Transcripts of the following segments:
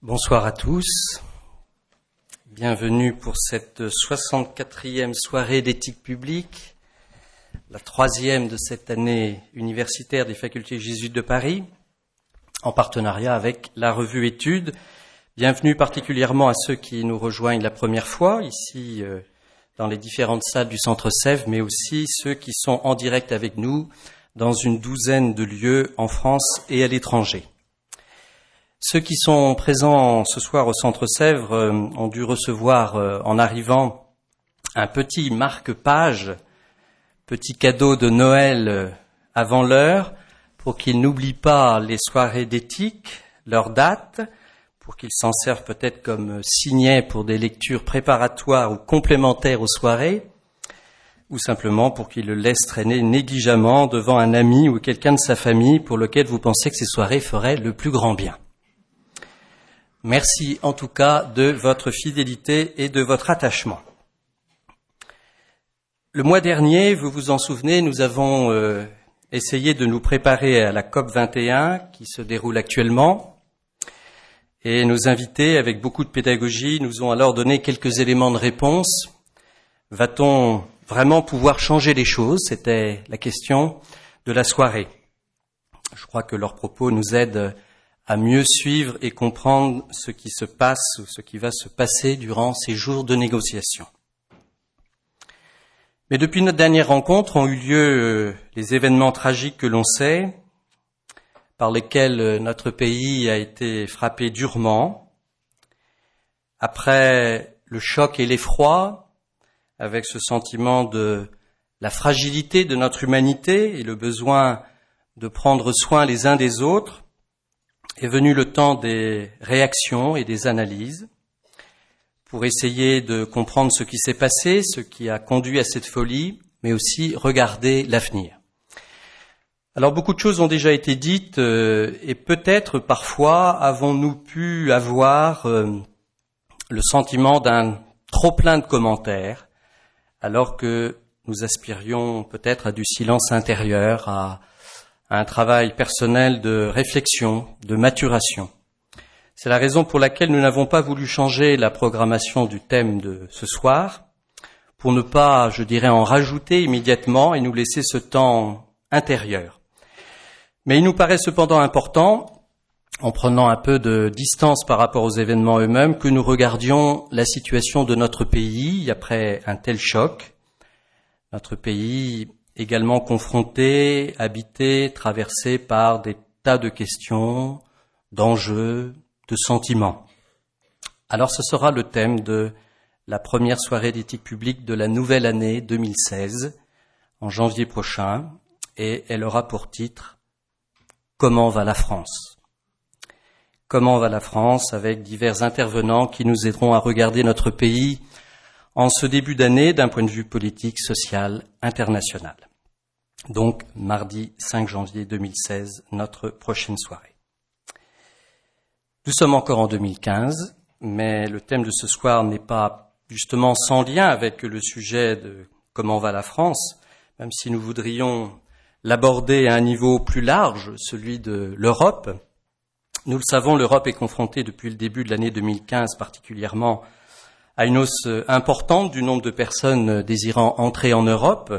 Bonsoir à tous. Bienvenue pour cette 64e soirée d'éthique publique, la 3e de cette année universitaire des facultés jésuites de Paris, en partenariat avec la revue Études. Bienvenue particulièrement à ceux qui nous rejoignent la première fois, ici dans les différentes salles du Centre Sèvres, mais aussi ceux qui sont en direct avec nous dans une douzaine de lieux en France et à l'étranger. Ceux qui sont présents ce soir au Centre Sèvres ont dû recevoir en arrivant un petit marque-page, petit cadeau de Noël avant l'heure, pour qu'ils n'oublient pas les soirées d'éthique, leur date, pour qu'ils s'en servent peut-être comme signet pour des lectures préparatoires ou complémentaires aux soirées, ou simplement pour qu'ils le laissent traîner négligemment devant un ami ou quelqu'un de sa famille pour lequel vous pensez que ces soirées feraient le plus grand bien. Merci en tout cas de votre fidélité et de votre attachement. Le mois dernier, vous vous en souvenez, nous avons essayé de nous préparer à la COP 21 qui se déroule actuellement. Et nos invités, avec beaucoup de pédagogie, nous ont alors donné quelques éléments de réponse. Va-t-on vraiment pouvoir changer les choses? C'était la question de la soirée. Je crois que leurs propos nous aident à mieux suivre et comprendre ce qui se passe ou ce qui va se passer durant ces jours de négociation. Mais depuis notre dernière rencontre ont eu lieu les événements tragiques que l'on sait, par lesquels notre pays a été frappé durement. Après le choc et l'effroi, avec ce sentiment de la fragilité de notre humanité et le besoin de prendre soin les uns des autres, est venu le temps des réactions et des analyses pour essayer de comprendre ce qui s'est passé, ce qui a conduit à cette folie, mais aussi regarder l'avenir. Alors beaucoup de choses ont déjà été dites et peut-être parfois avons-nous pu avoir le sentiment d'un trop plein de commentaires alors que nous aspirions peut-être à du silence intérieur, à un travail personnel de réflexion, de maturation. C'est la raison pour laquelle nous n'avons pas voulu changer la programmation du thème de ce soir, pour ne pas, je dirais, en rajouter immédiatement et nous laisser ce temps intérieur. Mais il nous paraît cependant important, en prenant un peu de distance par rapport aux événements eux-mêmes, que nous regardions la situation de notre pays après un tel choc. Notre pays également confronté, habité, traversé par des tas de questions, d'enjeux, de sentiments. Alors ce sera le thème de la première soirée d'éthique publique de la nouvelle année 2016, en janvier prochain, et elle aura pour titre « Comment va la France ?» Comment va la France, avec divers intervenants qui nous aideront à regarder notre pays en ce début d'année d'un point de vue politique, social, international. Donc, mardi 5 janvier 2016, notre prochaine soirée. Nous sommes encore en 2015, mais le thème de ce soir n'est pas justement sans lien avec le sujet de comment va la France, même si nous voudrions l'aborder à un niveau plus large, celui de l'Europe. Nous le savons, l'Europe est confrontée depuis le début de l'année 2015 particulièrement à une hausse importante du nombre de personnes désirant entrer en Europe,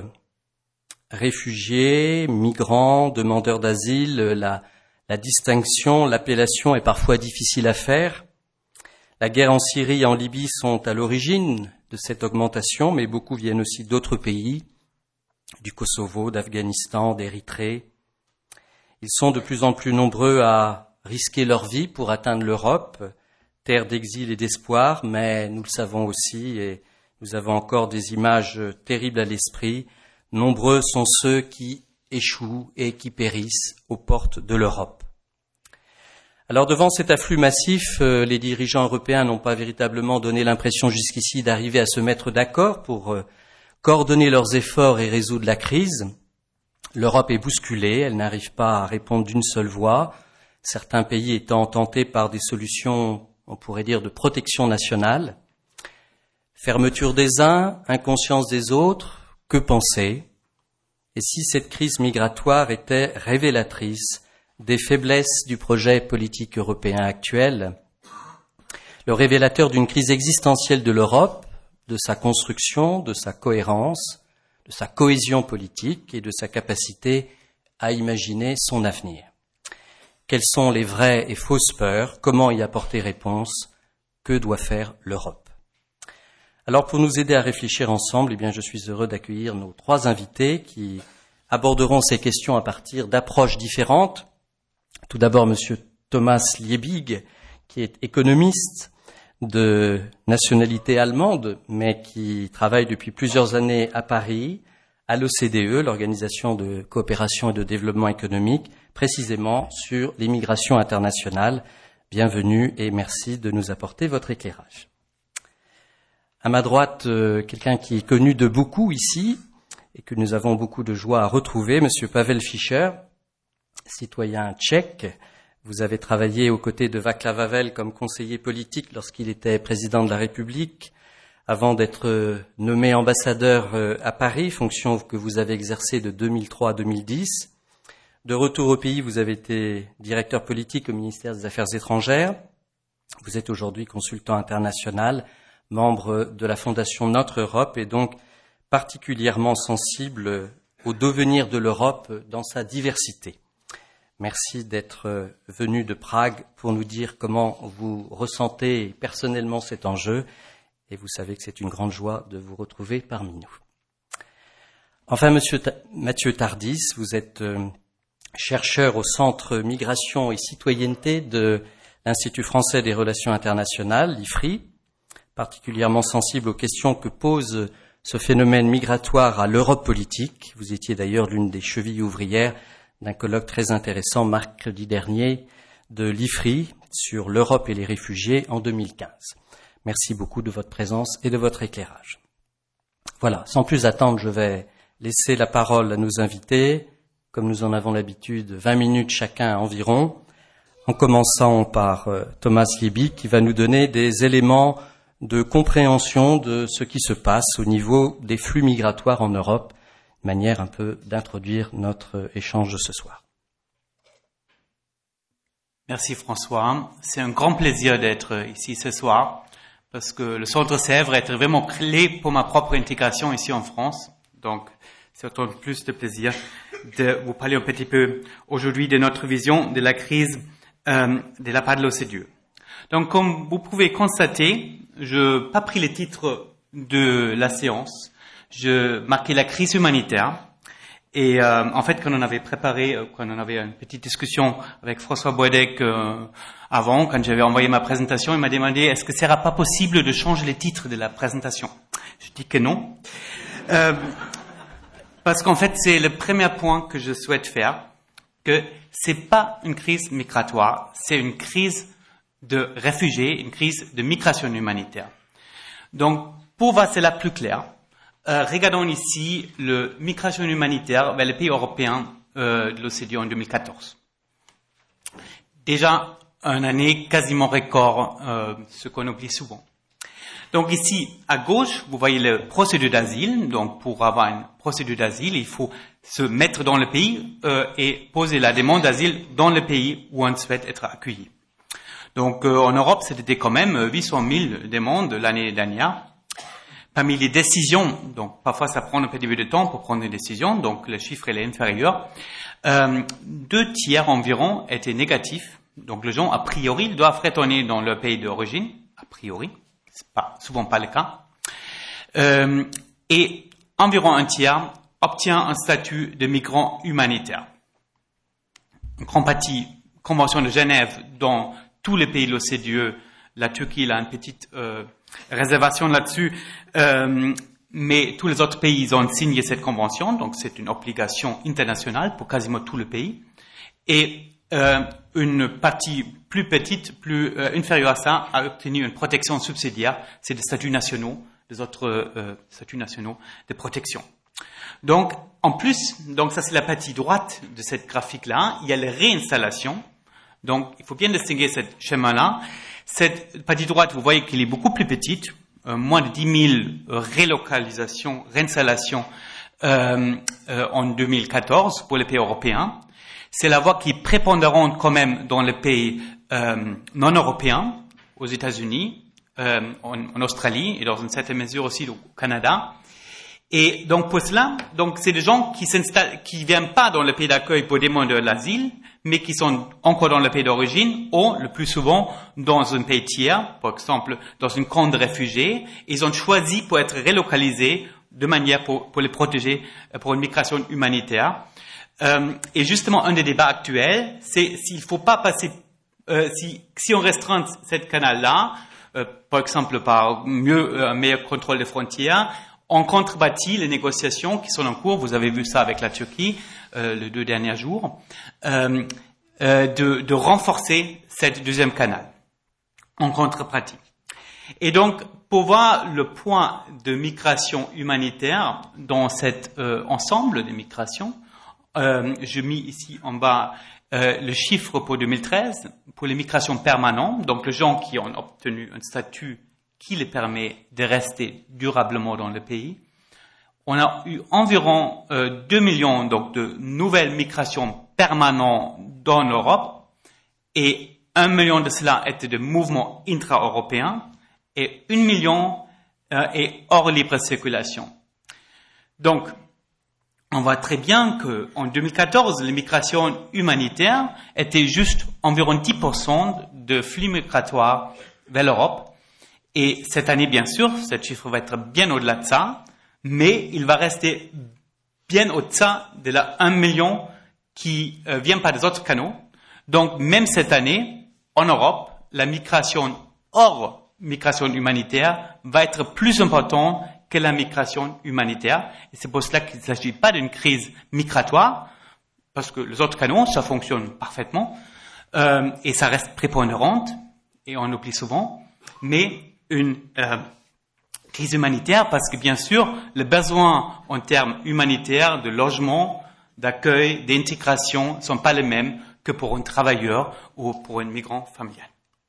réfugiés, migrants, demandeurs d'asile, la distinction, l'appellation est parfois difficile à faire. La guerre en Syrie et en Libye sont à l'origine de cette augmentation, mais beaucoup viennent aussi d'autres pays, du Kosovo, d'Afghanistan, d'Érythrée. Ils sont de plus en plus nombreux à risquer leur vie pour atteindre l'Europe, terre d'exil et d'espoir, mais nous le savons aussi, et nous avons encore des images terribles à l'esprit, nombreux sont ceux qui échouent et qui périssent aux portes de l'Europe. Alors devant cet afflux massif, les dirigeants européens n'ont pas véritablement donné l'impression jusqu'ici d'arriver à se mettre d'accord pour coordonner leurs efforts et résoudre la crise. L'Europe est bousculée, elle n'arrive pas à répondre d'une seule voix, certains pays étant tentés par des solutions, on pourrait dire, de protection nationale. Fermeture des uns, inconscience des autres, que penser? Et si cette crise migratoire était révélatrice des faiblesses du projet politique européen actuel, le révélateur d'une crise existentielle de l'Europe, de sa construction, de sa cohérence, de sa cohésion politique et de sa capacité à imaginer son avenir. Quelles sont les vraies et fausses peurs? Comment y apporter réponse? Que doit faire l'Europe? Alors, pour nous aider à réfléchir ensemble, eh bien, je suis heureux d'accueillir nos 3 invités qui aborderont ces questions à partir d'approches différentes. Tout d'abord, Monsieur Thomas Liebig, qui est économiste de nationalité allemande, mais qui travaille depuis plusieurs années à Paris, à l'OCDE, l'Organisation de coopération et de développement économique, précisément sur l'immigration internationale. Bienvenue et merci de nous apporter votre éclairage. À ma droite, quelqu'un qui est connu de beaucoup ici et que nous avons beaucoup de joie à retrouver, Monsieur Pavel Fischer, citoyen tchèque. Vous avez travaillé aux côtés de Václav Havel comme conseiller politique lorsqu'il était président de la République, avant d'être nommé ambassadeur à Paris, fonction que vous avez exercée de 2003 à 2010. De retour au pays, vous avez été directeur politique au ministère des Affaires étrangères. Vous êtes aujourd'hui consultant international, membre de la Fondation Notre Europe et donc particulièrement sensible au devenir de l'Europe dans sa diversité. Merci d'être venu de Prague pour nous dire comment vous ressentez personnellement cet enjeu et vous savez que c'est une grande joie de vous retrouver parmi nous. Enfin, Monsieur Mathieu Tardis, vous êtes chercheur au Centre Migration et Citoyenneté de l'Institut français des relations internationales, l'IFRI, particulièrement sensible aux questions que pose ce phénomène migratoire à l'Europe politique. Vous étiez d'ailleurs l'une des chevilles ouvrières d'un colloque très intéressant mercredi dernier de l'IFRI sur l'Europe et les réfugiés en 2015. Merci beaucoup de votre présence et de votre éclairage. Voilà, sans plus attendre, je vais laisser la parole à nos invités, comme nous en avons l'habitude, 20 minutes chacun environ, en commençant par Thomas Liebig qui va nous donner des éléments de compréhension de ce qui se passe au niveau des flux migratoires en Europe, manière un peu d'introduire notre échange de ce soir. Merci François. C'est un grand plaisir d'être ici ce soir parce que le Centre Sèvres est vraiment clé pour ma propre intégration ici en France. Donc, c'est d'autant plus de plaisir de vous parler un petit peu aujourd'hui de notre vision de la crise de la part de l'OCDE. Donc, comme vous pouvez constater, je n'ai pas pris les titres de la séance. Je marquais la crise humanitaire et en fait quand on avait préparé, quand on avait une petite discussion avec François Boisdec avant, quand j'avais envoyé ma présentation, il m'a demandé est-ce que ce sera pas possible de changer les titres de la présentation. Je dis que non, parce qu'en fait c'est le premier point que je souhaite faire, que c'est pas une crise migratoire, c'est une crise de réfugiés, une crise de migration humanitaire. Donc pour voir cela plus clair, regardons ici le migration humanitaire vers les pays européens de l'OCDE en 2014. Déjà, une année quasiment record, ce qu'on oublie souvent. Donc ici, à gauche, vous voyez la procédure d'asile. Donc pour avoir une procédure d'asile, il faut se mettre dans le pays et poser la demande d'asile dans le pays où on souhaite être accueilli. Donc en Europe, c'était quand même 800 000 demandes l'année dernière. Parmi les décisions, donc parfois ça prend un petit peu de temps pour prendre des décisions, donc le chiffre est inférieur. 2 tiers environ étaient négatifs, donc les gens a priori doivent retourner dans leur pays d'origine, a priori, c'est souvent pas le cas. Et environ 1 tiers obtient un statut de migrant humanitaire. Une grande partie, Convention de Genève, dans tous les pays de l'OCDE, la Turquie a une petite réservation là-dessus, mais tous les autres pays ils ont signé cette convention, donc c'est une obligation internationale pour quasiment tous les pays. Et une partie plus petite, plus inférieure à ça, a obtenu une protection subsidiaire, c'est des statuts nationaux, des autres statuts nationaux de protection. Donc, en plus, donc ça c'est la partie droite de cette graphique-là, il y a la réinstallation. Donc, il faut bien distinguer ce schéma-là. Cette partie droite, vous voyez qu'elle est beaucoup plus petite, moins de 10 000 relocalisations, réinstallations en 2014 pour les pays européens. C'est la voie qui est prépondérante quand même dans les pays non européens, aux États-Unis, en Australie et dans une certaine mesure aussi au Canada. Et donc pour cela, donc c'est des gens qui viennent pas dans le pays d'accueil pour demander l'asile, mais qui sont encore dans le pays d'origine ou le plus souvent dans un pays tiers, par exemple dans une camp de réfugiés. Ils ont choisi pour être relocalisés de manière pour les protéger pour une migration humanitaire. Et justement, un des débats actuels, c'est s'il faut pas passer, si on restreint cette canal-là, par exemple par un meilleur contrôle des frontières, on contrebâtit les négociations qui sont en cours. Vous avez vu ça avec la Turquie les 2 derniers jours, de renforcer cette deuxième canal en contrepartie. Et donc, pour voir le point de migration humanitaire dans cet ensemble de migrations, je mis ici en bas le chiffre pour 2013 pour les migrations permanentes, donc les gens qui ont obtenu un statut qui les permet de rester durablement dans le pays. On a eu environ 2 millions donc de nouvelles migrations permanentes dans l'Europe et 1 million de cela était de mouvements intra-européens et 1 million est hors libre circulation. Donc, on voit très bien que en 2014, les migrations humanitaires étaient juste environ 10% de flux migratoires vers l'Europe. Et cette année, bien sûr, ce chiffre va être bien au-delà de ça, mais il va rester bien au-delà de la 1 million qui vient par des autres canaux. Donc, même cette année, en Europe, la migration hors migration humanitaire va être plus importante que la migration humanitaire. Et c'est pour cela qu'il ne s'agit pas d'une crise migratoire, parce que les autres canaux, ça fonctionne parfaitement, et ça reste prépondérante, et on l'oublie souvent, mais une crise humanitaire, parce que bien sûr, les besoins en termes humanitaires, de logement, d'accueil, d'intégration, ne sont pas les mêmes que pour un travailleur ou pour un migrant familial.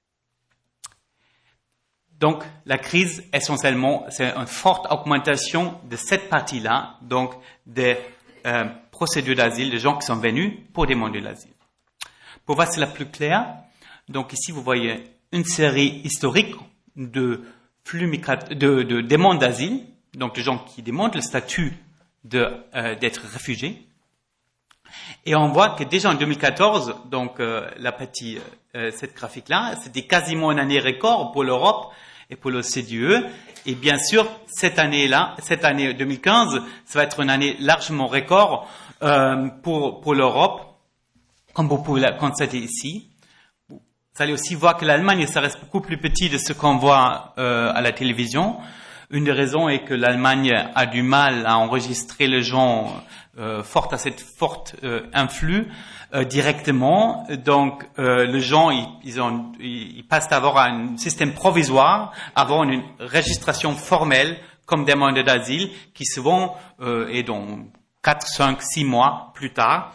Donc, la crise, essentiellement, c'est une forte augmentation de cette partie-là, donc des procédures d'asile, des gens qui sont venus pour demander l'asile. Pour voir cela plus clair, donc ici, vous voyez une série historique de flux de demandes d'asile, donc de gens qui demandent le statut d'être réfugiés. Et on voit que déjà en 2014, donc cette graphique-là, c'était quasiment une année record pour l'Europe et pour l'OCDE. Et bien sûr, cette année 2015, ça va être une année largement record pour l'Europe, comme vous pouvez le constater ici. Vous allez aussi voir que l'Allemagne, ça reste beaucoup plus petit de ce qu'on voit à la télévision. Une des raisons est que l'Allemagne a du mal à enregistrer les gens à cette forte influx directement. Donc, les gens, ils passent d'avoir un système provisoire avant une registration formelle comme demandeur d'asile qui souvent est dans 4, 5, 6 mois plus tard.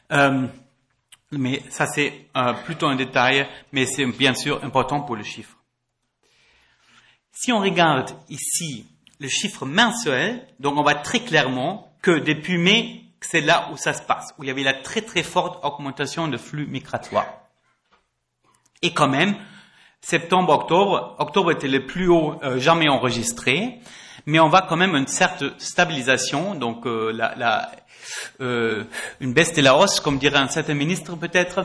Mais ça, c'est plutôt un détail, mais c'est bien sûr important pour le chiffre. Si on regarde ici le chiffre mensuel, donc on voit très clairement que depuis mai, c'est là où ça se passe, où il y avait la très très forte augmentation de flux migratoires. Et quand même, octobre était le plus haut jamais enregistré, mais on voit quand même une certaine stabilisation, donc une baisse de la hausse, comme dirait un certain ministre peut-être,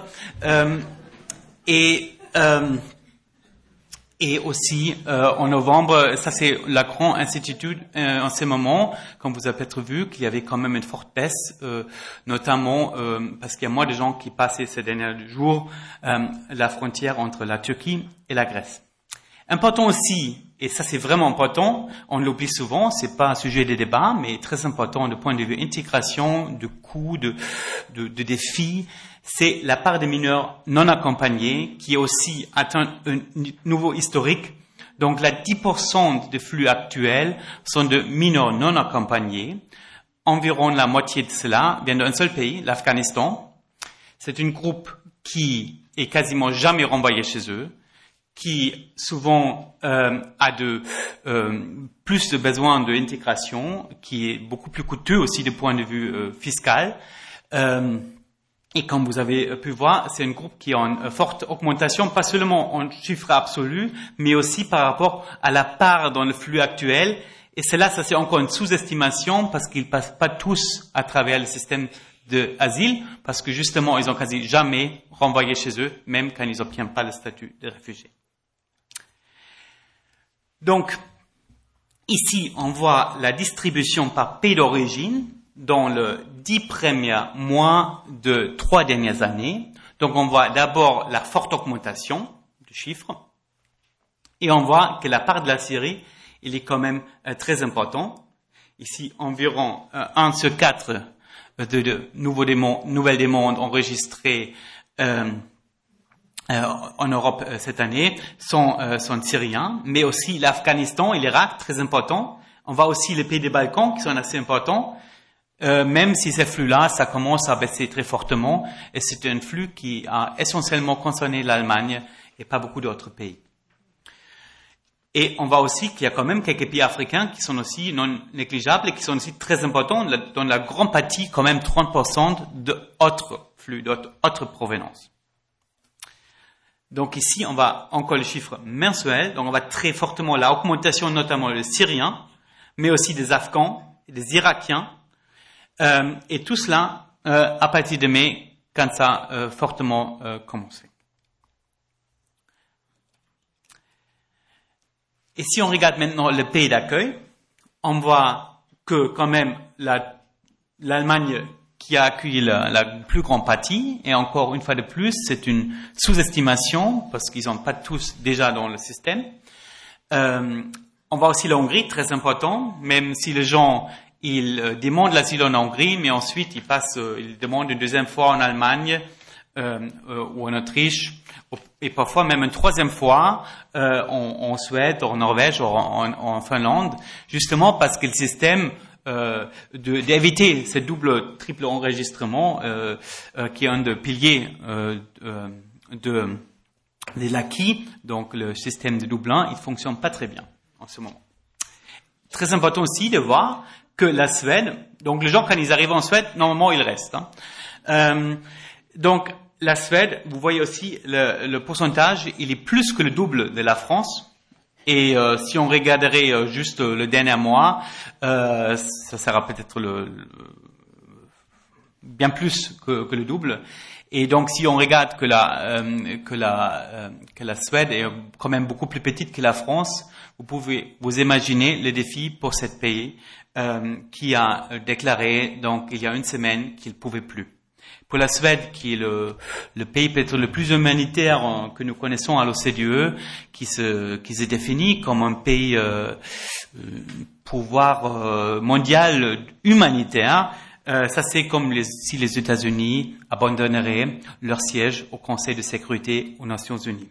et aussi, en novembre, ça c'est la grande incertitude en ce moment, comme vous avez peut-être vu, qu'il y avait quand même une forte baisse, notamment parce qu'il y a moins de gens qui passaient ces derniers jours la frontière entre la Turquie et la Grèce. Important aussi, et ça c'est vraiment important, on l'oublie souvent, c'est pas un sujet de débat, mais très important du point de vue intégration, de coûts, de défis, c'est la part des mineurs non accompagnés qui aussi atteint un nouveau historique. Donc, la 10% des flux actuels sont de mineurs non accompagnés. Environ la moitié de cela vient d'un seul pays, l'Afghanistan. C'est une groupe qui est quasiment jamais renvoyée chez eux, qui souvent a plus de besoins d'intégration, qui est beaucoup plus coûteux aussi du point de vue fiscal. Et comme vous avez pu voir, c'est un groupe qui a une forte augmentation, pas seulement en chiffre absolu, mais aussi par rapport à la part dans le flux actuel. Et cela, ça c'est encore une sous-estimation parce qu'ils passent pas tous à travers le système d'asile, parce que justement, ils ont quasi jamais renvoyé chez eux, même quand ils n'obtiennent pas le statut de réfugié. Donc, ici, on voit la distribution par pays d'origine dans les 10 premiers mois de 3 dernières années. Donc, on voit d'abord la forte augmentation du chiffre. Et on voit que la part de la Syrie, il est quand même très important. Ici, environ 1 sur 4 de nouvelles demandes enregistrées en Europe cette année sont syriens, mais aussi l'Afghanistan et l'Irak, très important. On voit aussi les pays des Balkans qui sont assez importants, même si ces flux-là, ça commence à baisser très fortement, et c'est un flux qui a essentiellement concerné l'Allemagne et pas beaucoup d'autres pays. Et on voit aussi qu'il y a quand même quelques pays africains qui sont aussi non négligeables et qui sont aussi très importants, dans la grande partie, quand même 30% d'autres flux, d'autres provenances. Donc ici, on va encore les chiffres mensuels, donc on va très fortement la augmentation, notamment des Syriens, mais aussi des Afghans, des Irakiens, et tout cela à partir de mai, quand ça a fortement commencé. Et si on regarde maintenant le pays d'accueil, on voit que quand même l'Allemagne qui a accueilli la plus grande partie, et encore une fois de plus, c'est une sous-estimation, parce qu'ils n'ont pas tous déjà dans le système. On voit aussi la Hongrie, très important, même si les gens, ils demandent l'asile en Hongrie, mais ensuite ils demandent une deuxième fois en Allemagne, ou en Autriche, et parfois même une troisième fois en Suède, en Norvège, ou en Finlande, justement parce que le système d'éviter ce triple enregistrement qui est un des piliers de l'acquis, donc le système de Dublin, il fonctionne pas très bien en ce moment. Très important aussi de voir que la Suède, donc les gens quand ils arrivent en Suède, normalement ils restent. Donc la Suède, vous voyez aussi le pourcentage, il est plus que le double de la France. Et si on regarderait juste le dernier mois, ça sera peut-être bien plus que le double. Et donc, si on regarde que la Suède est quand même beaucoup plus petite que la France, vous pouvez vous imaginer le défi pour ce pays qui a déclaré donc il y a une semaine qu'il ne pouvait plus. Pour la Suède, qui est le pays peut-être le plus humanitaire que nous connaissons à l'OCDE, qui se définit comme un pays pouvoir mondial humanitaire, ça c'est comme si les États-Unis abandonneraient leur siège au Conseil de sécurité aux Nations Unies.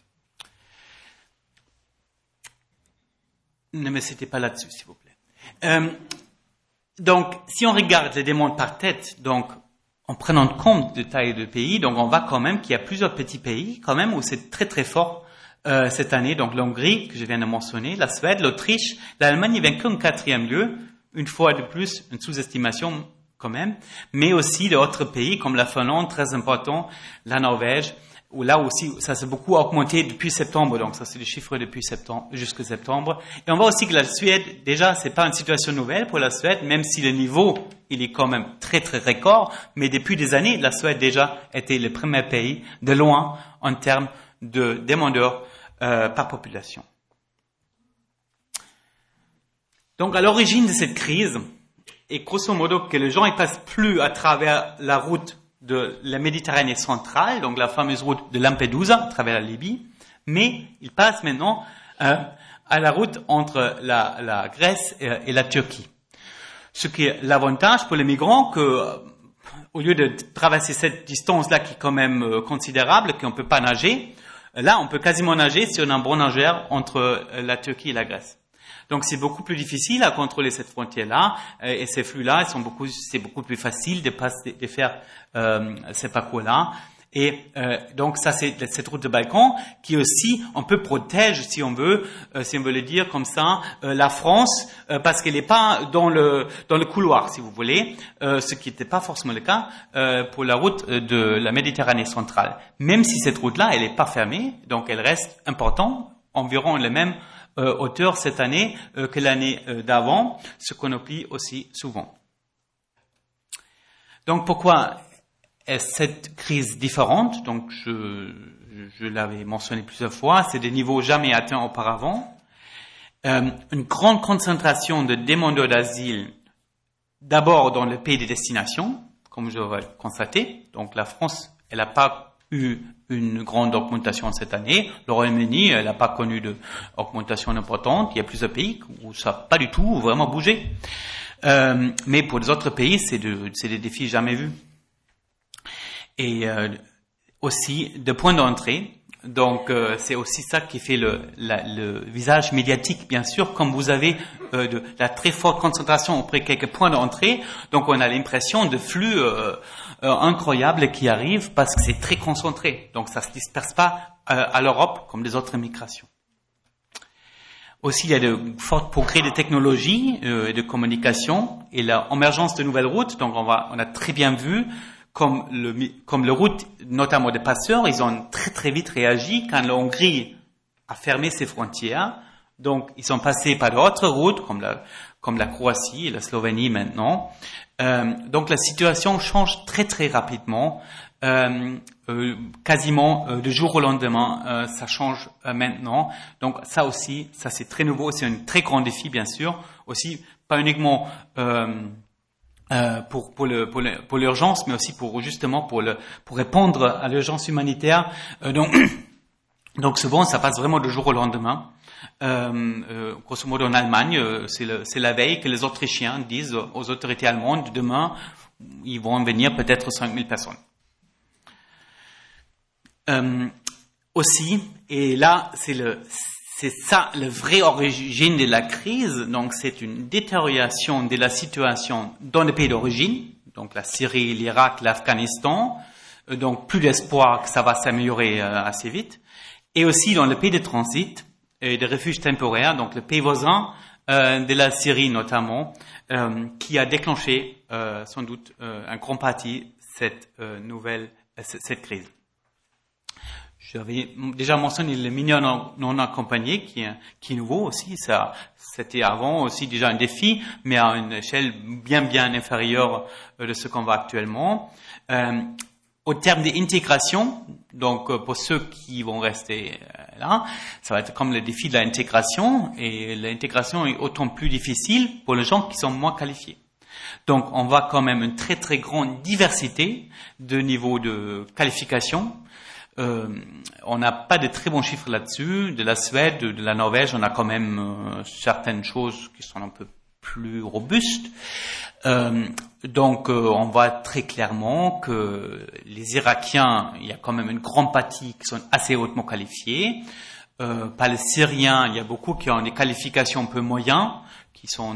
Ne me citez pas là-dessus, s'il vous plaît. Donc, si on regarde les demandes par tête, donc en prenant compte de taille de pays, donc on voit quand même qu'il y a plusieurs petits pays, quand même, où c'est très très fort cette année. Donc l'Hongrie, que je viens de mentionner, la Suède, l'Autriche, l'Allemagne vient qu'en 4e lieu, une fois de plus, une sous-estimation quand même, mais aussi d'autres pays comme la Finlande, très important, la Norvège, où là aussi, ça s'est beaucoup augmenté depuis septembre, donc ça c'est les chiffres depuis septembre, jusqu'à septembre. Et on voit aussi que la Suède, déjà, c'est pas une situation nouvelle pour la Suède, même si le niveau, il est quand même très très record, mais depuis des années, la Suède déjà était le premier pays de loin en termes de demandeurs par population. Donc à l'origine de cette crise, et grosso modo que les gens ne passent plus à travers la route de la Méditerranée centrale, donc la fameuse route de Lampedusa, à travers la Libye, mais ils passent maintenant à la route entre la Grèce et la Turquie. Ce qui est l'avantage pour les migrants que, au lieu de traverser cette distance-là qui est quand même considérable, qu'on ne peut pas nager, là on peut quasiment nager si on a un bon nageur entre la Turquie et la Grèce. Donc c'est beaucoup plus difficile à contrôler cette frontière-là et ces flux-là, c'est beaucoup plus facile de faire ces parcours-là. Et donc ça c'est cette route de Balkan qui aussi un peu protège, si on veut le dire comme ça, la France parce qu'elle n'est pas dans le couloir, si vous voulez, ce qui n'était pas forcément le cas pour la route de la Méditerranée centrale. Même si cette route-là, elle n'est pas fermée, donc elle reste importante, environ la même hauteur cette année que l'année d'avant, ce qu'on oublie aussi souvent. Donc pourquoi est cette crise différente? Donc je l'avais mentionné plusieurs fois, c'est des niveaux jamais atteints auparavant. Une grande concentration de demandeurs d'asile, d'abord dans le pays de destination, comme je l'ai constaté. Donc la France, elle n'a pas eu une grande augmentation cette année. Le Royaume-Uni, elle n'a pas connu d'augmentation importante. Il y a plusieurs pays où ça n'a pas du tout vraiment bougé. Mais pour les autres pays, c'est des défis jamais vus. Et aussi, de points d'entrée. Donc, c'est aussi ça qui fait le visage médiatique, bien sûr, comme vous avez de la très forte concentration auprès de quelques points d'entrée. Donc, on a l'impression de flux incroyables qui arrivent parce que c'est très concentré. Donc, ça se disperse pas à l'Europe comme les autres migrations. Aussi, il y a de forts progrès de technologie et de communication et l'émergence de nouvelles routes. Donc, on a très bien vu comme le route, notamment des passeurs, ils ont très très vite réagi quand la Hongrie a fermé ses frontières. Donc, ils sont passés par d'autres routes, comme la Croatie et la Slovénie maintenant. Donc, la situation change très très rapidement. Quasiment du jour au lendemain, ça change maintenant. Donc, ça aussi, ça c'est très nouveau. C'est un très grand défi, bien sûr. Aussi, pas uniquement pour l'urgence, mais aussi pour répondre à l'urgence humanitaire. Donc souvent, ça passe vraiment du jour au lendemain. Grosso modo, en Allemagne, c'est la veille que les Autrichiens disent aux autorités allemandes, demain, ils vont venir peut-être 5000 personnes. Aussi, et là, c'est ça, la vraie origine de la crise. Donc, c'est une détérioration de la situation dans les pays d'origine, donc la Syrie, l'Irak, l'Afghanistan. Donc, plus d'espoir que ça va s'améliorer assez vite. Et aussi dans le pays de transit et de refuge temporaire, donc le pays voisin de la Syrie notamment, qui a déclenché sans doute en grande partie cette crise. J'avais déjà mentionné les mineurs non accompagnés, qui est nouveau aussi. Ça, c'était avant aussi déjà un défi, mais à une échelle bien inférieure de ce qu'on voit actuellement. Au terme d'intégration, donc pour ceux qui vont rester là, ça va être comme le défi de l'intégration, et l'intégration est autant plus difficile pour les gens qui sont moins qualifiés. Donc, on voit quand même une très très grande diversité de niveaux de qualification. On n'a pas de très bons chiffres là-dessus. De la Suède, de la Norvège, on a quand même certaines choses qui sont un peu plus robustes. Donc, on voit très clairement que les Irakiens, il y a quand même une grande partie qui sont assez hautement qualifiés. Pas les Syriens, il y a beaucoup qui ont des qualifications un peu moyennes, qui sont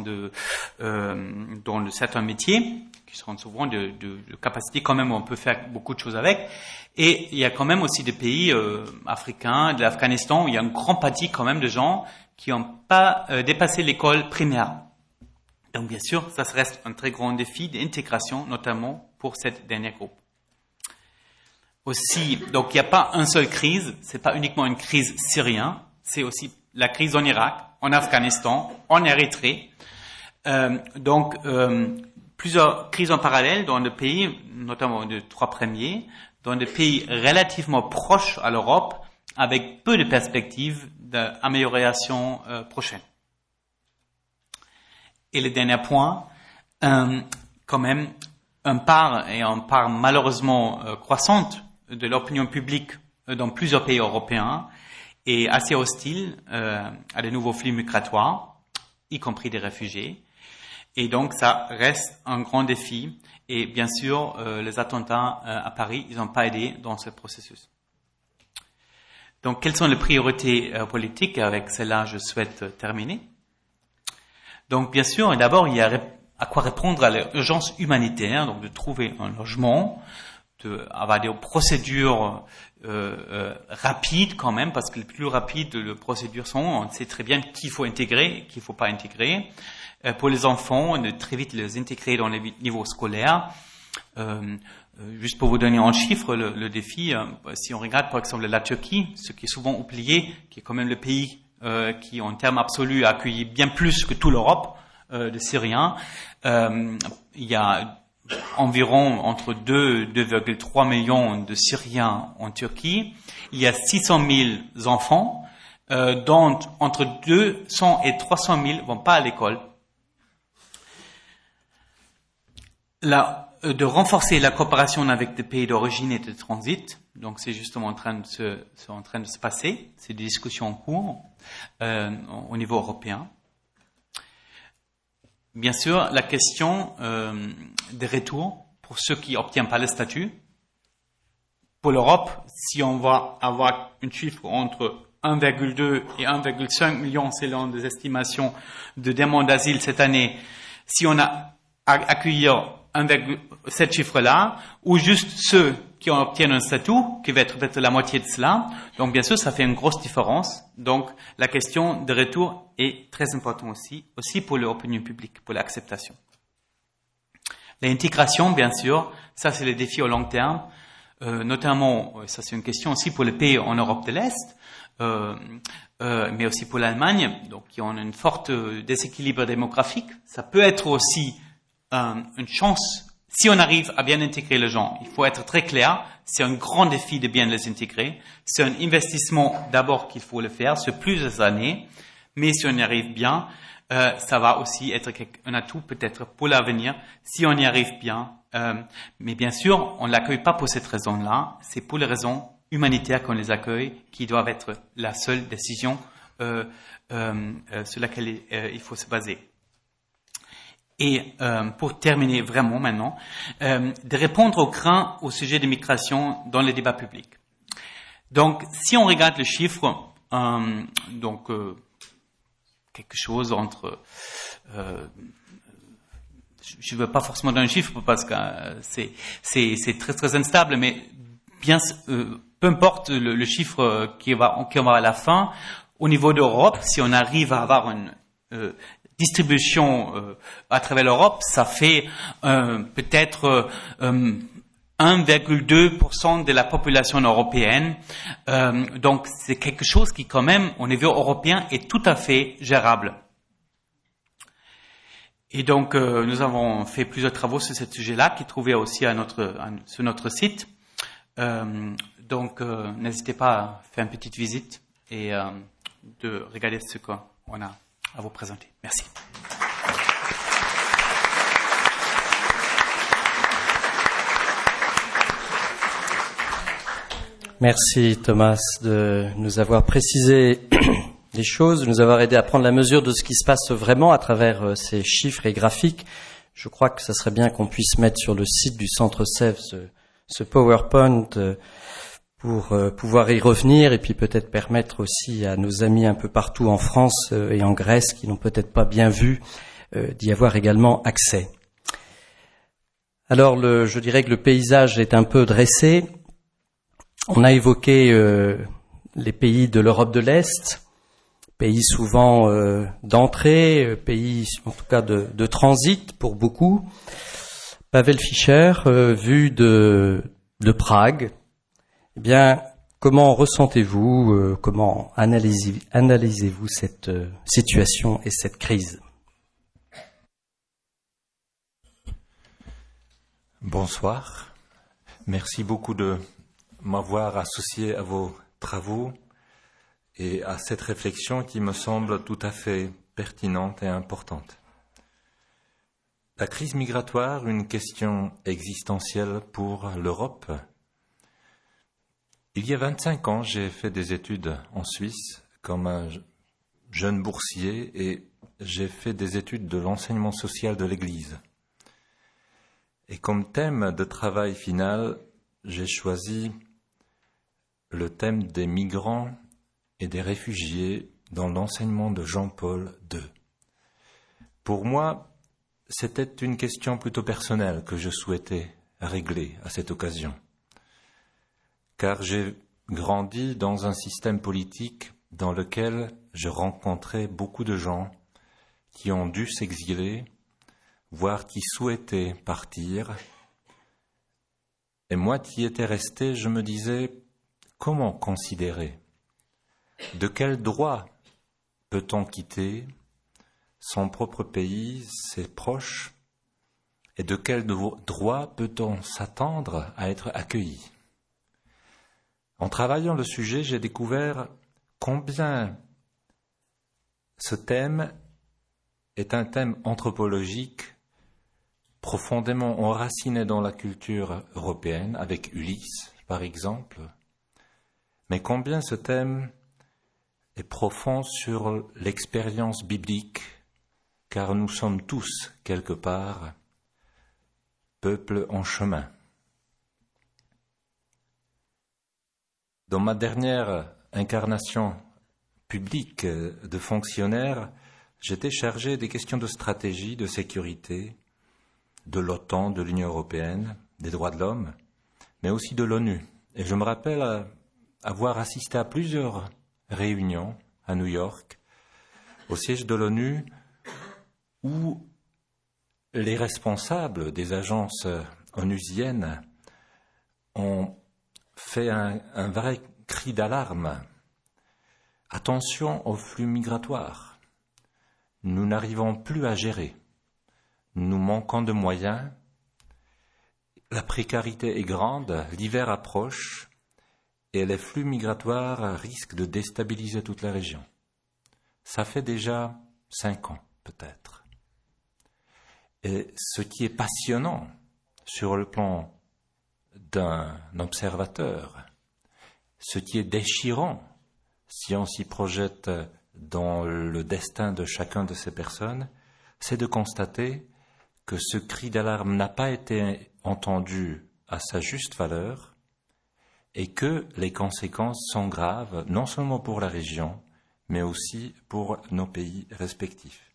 dans certains métiers, qui sont souvent de capacité quand même où on peut faire beaucoup de choses avec. Et il y a quand même aussi des pays africains, de l'Afghanistan, où il y a une grande partie quand même de gens qui n'ont pas dépassé l'école primaire. Donc bien sûr, ça reste un très grand défi d'intégration, notamment pour cette dernière groupe. Aussi, donc il n'y a pas une seule crise, c'est pas uniquement une crise syrienne, c'est aussi la crise en Irak, en Afghanistan, en Érythrée. Donc plusieurs crises en parallèle dans des pays, notamment les 3 premiers, dans des pays relativement proches à l'Europe, avec peu de perspectives d'amélioration prochaine. Et le dernier point, quand même, une part malheureusement croissante de l'opinion publique dans plusieurs pays européens est assez hostile à de nouveaux flux migratoires, y compris des réfugiés. Et donc, ça reste un grand défi. Et bien sûr, les attentats à Paris, ils n'ont pas aidé dans ce processus. Donc, quelles sont les priorités politiques? Avec cela, je souhaite terminer. Donc, bien sûr, d'abord, il y a à quoi répondre à l'urgence humanitaire, donc de trouver un logement, avoir des procédures rapides quand même, parce que les plus rapides les procédures sont, on sait très bien qu'il faut intégrer, qu'il faut pas intégrer. Pour les enfants, de très vite les intégrer dans les niveaux scolaires. Juste pour vous donner un chiffre, le défi, si on regarde par exemple la Turquie, ce qui est souvent oublié, qui est quand même le pays qui en termes absolus a accueilli bien plus que toute l'Europe de Syriens, il y a environ entre 2,3 millions de Syriens en Turquie. Il y a 600 000 enfants, dont entre 200 et 300 000 vont pas à l'école. De renforcer la coopération avec des pays d'origine et de transit. Donc, c'est justement en train de se passer. C'est des discussions en cours au niveau européen. Bien sûr, la question des retours pour ceux qui n'obtiennent pas le statut. Pour l'Europe, si on va avoir un chiffre entre 1,2 et 1,5 million selon des estimations de demandes d'asile cette année, si on a à accueillir cette chiffre-là, ou juste ceux qui obtiennent un statut, qui va être peut-être la moitié de cela. Donc, bien sûr, ça fait une grosse différence. Donc, la question de retour est très importante aussi pour l'opinion publique, pour l'acceptation. L'intégration, bien sûr, ça c'est le défi au long terme, notamment, ça c'est une question aussi pour les pays en Europe de l'Est, mais aussi pour l'Allemagne, donc qui ont une forte déséquilibre démographique. Ça peut être aussi une chance, si on arrive à bien intégrer les gens. Il faut être très clair, c'est un grand défi de bien les intégrer. C'est un investissement d'abord qu'il faut le faire sur plusieurs années, mais si on y arrive bien, ça va aussi être un atout peut-être pour l'avenir, si on y arrive bien. Mais bien sûr, on ne l'accueille pas pour cette raison-là, c'est pour les raisons humanitaires qu'on les accueille, qui doivent être la seule décision sur laquelle il faut se baser. Et pour terminer vraiment maintenant, de répondre aux craintes au sujet des migrations dans les débats publics. Donc, si on regarde le chiffre, quelque chose entre... je ne veux pas forcément donner un chiffre parce que c'est très très instable, mais bien, peu importe le chiffre qui va à la fin, au niveau d'Europe, si on arrive à avoir une distribution à travers l'Europe, ça fait peut-être 1,2% de la population européenne. Donc c'est quelque chose qui quand même, au niveau européen, est tout à fait gérable. Et donc nous avons fait plusieurs travaux sur ce sujet-là, qui trouvaient aussi sur notre site. Donc n'hésitez pas à faire une petite visite et de regarder ce qu'on a à vous présenter. Merci. Merci Thomas de nous avoir précisé les choses, de nous avoir aidé à prendre la mesure de ce qui se passe vraiment à travers ces chiffres et graphiques. Je crois que ça serait bien qu'on puisse mettre sur le site du Centre Sèvres ce PowerPoint pour pouvoir y revenir et puis peut-être permettre aussi à nos amis un peu partout en France et en Grèce qui n'ont peut-être pas bien vu d'y avoir également accès. Alors je dirais que le paysage est un peu dressé. On a évoqué les pays de l'Europe de l'Est, pays souvent d'entrée, pays en tout cas de transit pour beaucoup. Pavel Fischer, vu de Prague, eh bien, comment ressentez-vous, comment analysez-vous cette situation et cette crise? Bonsoir. Merci beaucoup de m'avoir associé à vos travaux et à cette réflexion qui me semble tout à fait pertinente et importante. La crise migratoire, une question existentielle pour l'Europe. Il y a 25 ans, j'ai fait des études en Suisse comme un jeune boursier et j'ai fait des études de l'enseignement social de l'Église. Et comme thème de travail final, j'ai choisi le thème des migrants et des réfugiés dans l'enseignement de Jean-Paul II. Pour moi, c'était une question plutôt personnelle que je souhaitais régler à cette occasion. car j'ai grandi dans un système politique dans lequel je rencontrais beaucoup de gens qui ont dû s'exiler, voire qui souhaitaient partir. Et moi qui étais resté, je me disais, comment considérer? De quel droit peut-on quitter son propre pays, ses proches? Et de quel droit peut-on s'attendre à être accueilli? En travaillant le sujet, j'ai découvert combien ce thème est un thème anthropologique profondément enraciné dans la culture européenne, avec Ulysse, par exemple, mais combien ce thème est profond sur l'expérience biblique, car nous sommes tous, quelque part, peuple en chemin. Dans ma dernière incarnation publique de fonctionnaire, j'étais chargé des questions de stratégie, de sécurité, de l'OTAN, de l'Union européenne, des droits de l'homme, mais aussi de l'ONU. Et je me rappelle avoir assisté à plusieurs réunions à New York, au siège de l'ONU, où les responsables des agences onusiennes ont fait un vrai cri d'alarme. Attention aux flux migratoires. Nous n'arrivons plus à gérer. Nous manquons de moyens. La précarité est grande, l'hiver approche et les flux migratoires risquent de déstabiliser toute la région. Ça fait déjà 5 ans, peut-être. Et ce qui est passionnant sur le plan d'un observateur, ce qui est déchirant, si on s'y projette dans le destin de chacun de ces personnes, c'est de constater que ce cri d'alarme n'a pas été entendu à sa juste valeur et que les conséquences sont graves, non seulement pour la région, mais aussi pour nos pays respectifs.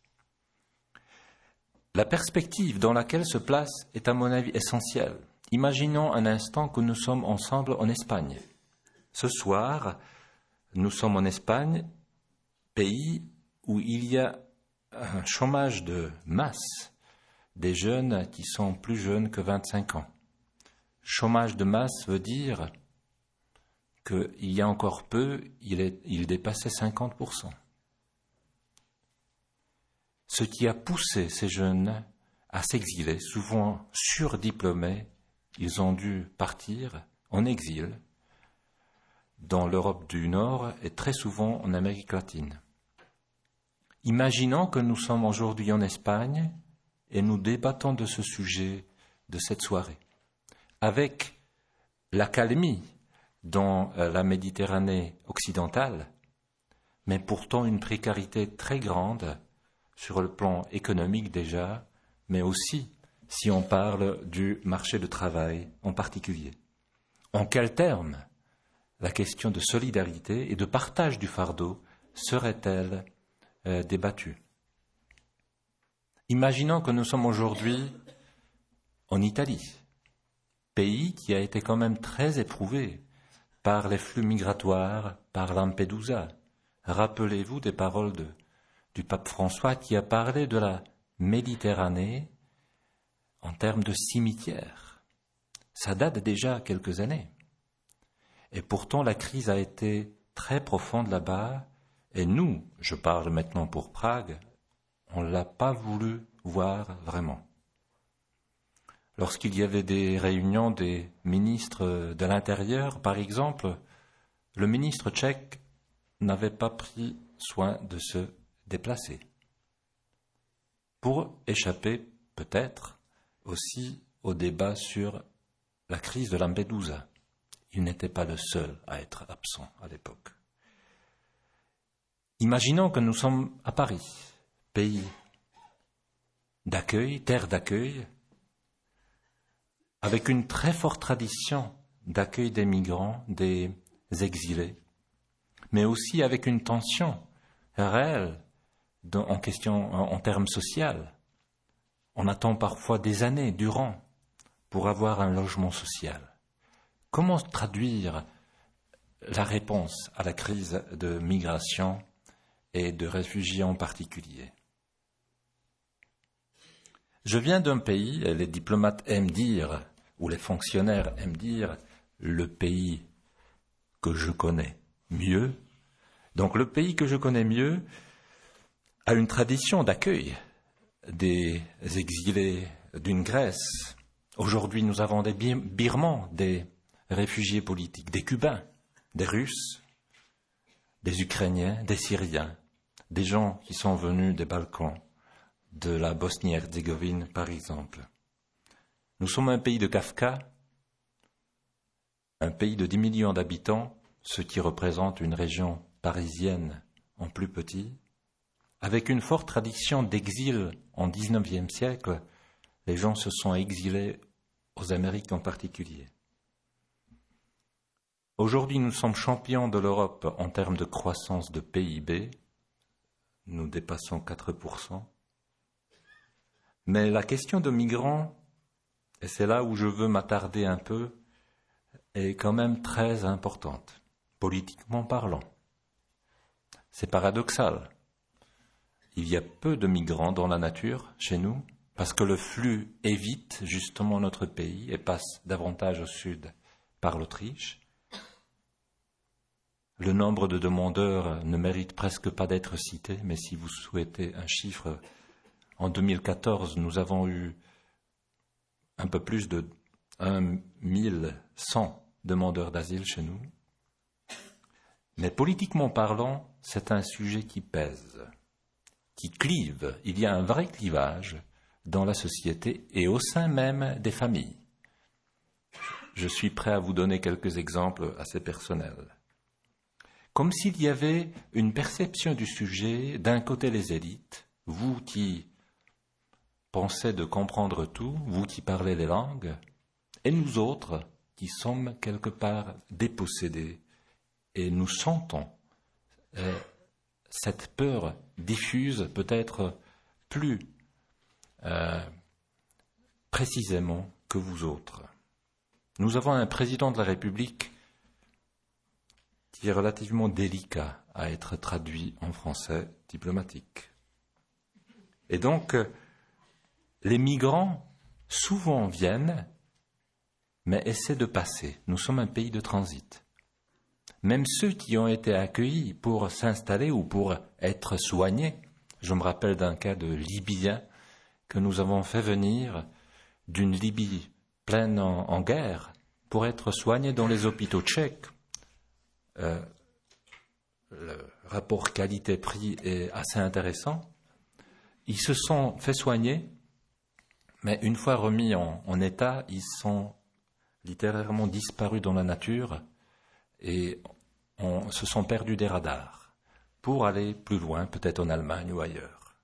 La perspective dans laquelle se place est à mon avis essentielle. Imaginons un instant que nous sommes ensemble en Espagne. Ce soir, nous sommes en Espagne, pays où il y a un chômage de masse des jeunes qui sont plus jeunes que 25 ans. Chômage de masse veut dire qu'il y a encore peu, il dépassait 50%. Ce qui a poussé ces jeunes à s'exiler, souvent surdiplômés, ils ont dû partir en exil dans l'Europe du Nord et très souvent en Amérique latine. Imaginons que nous sommes aujourd'hui en Espagne et nous débattons de ce sujet de cette soirée, avec l'accalmie dans la Méditerranée occidentale, mais pourtant une précarité très grande sur le plan économique déjà, mais aussi si on parle du marché du travail en particulier. En quels termes la question de solidarité et de partage du fardeau serait-elle débattue? Imaginons que nous sommes aujourd'hui en Italie, pays qui a été quand même très éprouvé par les flux migratoires, par Lampedusa. Rappelez-vous des paroles du pape François qui a parlé de la Méditerranée en termes de cimetière. Ça date déjà quelques années. Et pourtant, la crise a été très profonde là-bas. Et nous, je parle maintenant pour Prague, on ne l'a pas voulu voir vraiment. Lorsqu'il y avait des réunions des ministres de l'Intérieur, par exemple, le ministre tchèque n'avait pas pris soin de se déplacer pour échapper peut-être aussi au débat sur la crise de Lampedusa. Il n'était pas le seul à être absent à l'époque. Imaginons que nous sommes à Paris, pays d'accueil, terre d'accueil, avec une très forte tradition d'accueil des migrants, des exilés, mais aussi avec une tension réelle en termes sociaux. On attend parfois des années durant pour avoir un logement social. Comment traduire la réponse à la crise de migration et de réfugiés en particulier. Je viens d'un pays, les diplomates aiment dire, ou les fonctionnaires aiment dire, le pays que je connais mieux. Donc le pays que je connais mieux a une tradition d'accueil des exilés d'une Grèce. Aujourd'hui, nous avons des Birmans, des réfugiés politiques, des Cubains, des Russes, des Ukrainiens, des Syriens, des gens qui sont venus des Balkans, de la Bosnie-Herzégovine, par exemple. Nous sommes un pays de Kafka, un pays de 10 millions d'habitants, ce qui représente une région parisienne en plus petit, avec une forte tradition d'exil en XIXe siècle. Les gens se sont exilés aux Amériques en particulier. Aujourd'hui, nous sommes champions de l'Europe en termes de croissance de PIB. Nous dépassons 4%. Mais la question de migrants, et c'est là où je veux m'attarder un peu, est quand même très importante, politiquement parlant. C'est paradoxal. Il y a peu de migrants dans la nature, chez nous, parce que le flux évite justement notre pays et passe davantage au sud par l'Autriche. Le nombre de demandeurs ne mérite presque pas d'être cité, mais si vous souhaitez un chiffre, en 2014, nous avons eu un peu plus de 1100 demandeurs d'asile chez nous. Mais politiquement parlant, c'est un sujet qui pèse, qui clive. Il y a un vrai clivage dans la société et au sein même des familles. Je suis prêt à vous donner quelques exemples assez personnels. Comme s'il y avait une perception du sujet, d'un côté les élites, vous qui pensez de comprendre tout, vous qui parlez les langues, et nous autres qui sommes quelque part dépossédés, et nous sentons cette peur diffuse peut-être plus précisément que vous autres. Nous avons un président de la République qui est relativement délicat à être traduit en français diplomatique. Et donc, les migrants souvent viennent, mais essaient de passer. Nous sommes un pays de transit. Même ceux qui ont été accueillis pour s'installer ou pour être soignés, je me rappelle d'un cas de Libyens que nous avons fait venir d'une Libye pleine en guerre pour être soignés dans les hôpitaux tchèques. Le rapport qualité-prix est assez intéressant. Ils se sont fait soigner, mais une fois remis en état, ils sont littéralement disparus dans la nature et se sont perdus des radars pour aller plus loin, peut-être en Allemagne ou ailleurs.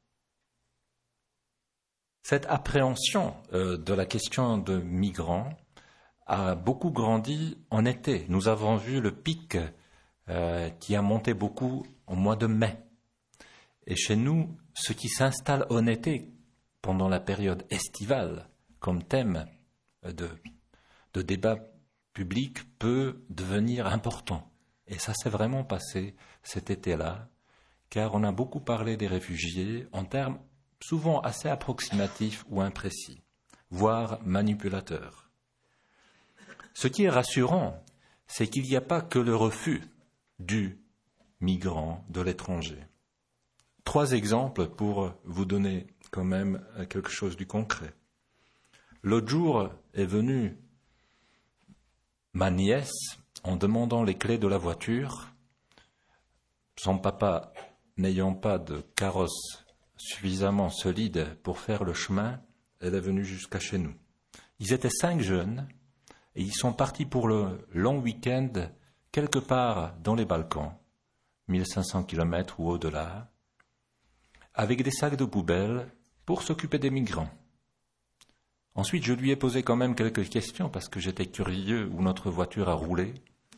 Cette appréhension de la question de migrants a beaucoup grandi en été. Nous avons vu le pic qui a monté beaucoup au mois de mai. Et chez nous, ce qui s'installe en été, pendant la période estivale, comme thème de débat public, peut devenir important. Et ça s'est vraiment passé cet été-là, car on a beaucoup parlé des réfugiés en termes souvent assez approximatifs ou imprécis, voire manipulateurs. Ce qui est rassurant, c'est qu'il n'y a pas que le refus du migrant, de l'étranger. 3 exemples pour vous donner quand même quelque chose du concret. L'autre jour est venue ma nièce en demandant les clés de la voiture. Son papa n'ayant pas de carrosse suffisamment solide pour faire le chemin, elle est venue jusqu'à chez nous. Ils étaient 5 jeunes et ils sont partis pour le long week-end quelque part dans les Balkans, 1500 km ou au-delà, avec des sacs de poubelle pour s'occuper des migrants. Ensuite, je lui ai posé quand même quelques questions parce que j'étais curieux où notre voiture a roulé.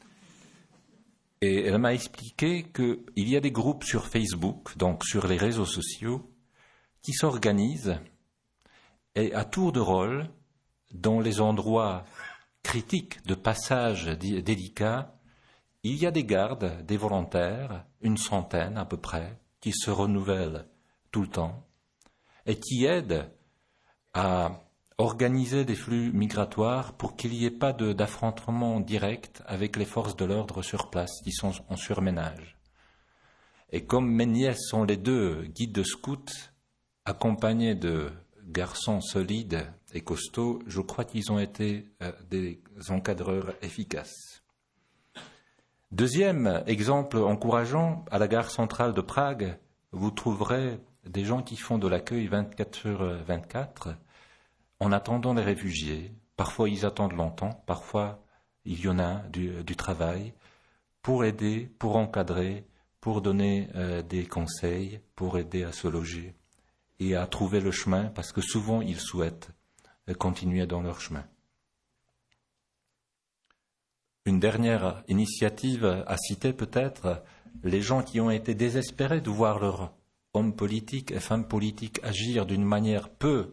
Et elle m'a expliqué qu'il y a des groupes sur Facebook, donc sur les réseaux sociaux, qui s'organisent et à tour de rôle, dans les endroits critiques de passage délicats, il y a des gardes, des volontaires, une centaine à peu près, qui se renouvellent tout le temps et qui aident à organiser des flux migratoires pour qu'il n'y ait pas d'affrontement direct avec les forces de l'ordre sur place qui sont en surménage. Et comme mes nièces sont les deux guides de scouts, accompagnés de garçons solides et costauds, je crois qu'ils ont été des encadreurs efficaces. Deuxième exemple encourageant, à la gare centrale de Prague, vous trouverez des gens qui font de l'accueil 24/24 en attendant les réfugiés. Parfois ils attendent longtemps, parfois il y en a du travail pour aider, pour encadrer, pour donner des conseils, pour aider à se loger et à trouver le chemin, parce que souvent ils souhaitent continuer dans leur chemin. Une dernière initiative à citer peut-être, les gens qui ont été désespérés de voir leurs hommes politiques et femmes politiques agir d'une manière peu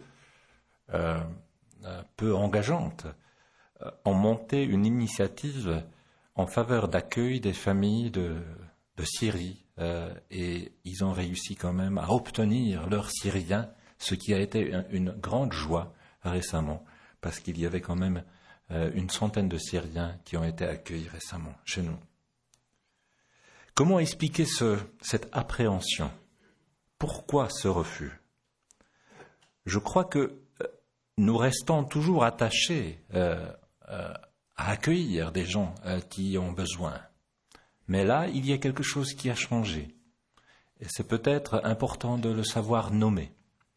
engageante, ont monté une initiative en faveur d'accueil des familles de Syrie et ils ont réussi quand même à obtenir leurs Syriens, ce qui a été une grande joie récemment, parce qu'il y avait quand même une centaine de Syriens qui ont été accueillis récemment chez nous. Comment expliquer cette appréhension? Pourquoi ce refus? Je crois que nous restons toujours attachés à accueillir des gens qui ont besoin. Mais là, il y a quelque chose qui a changé. Et c'est peut-être important de le savoir nommer.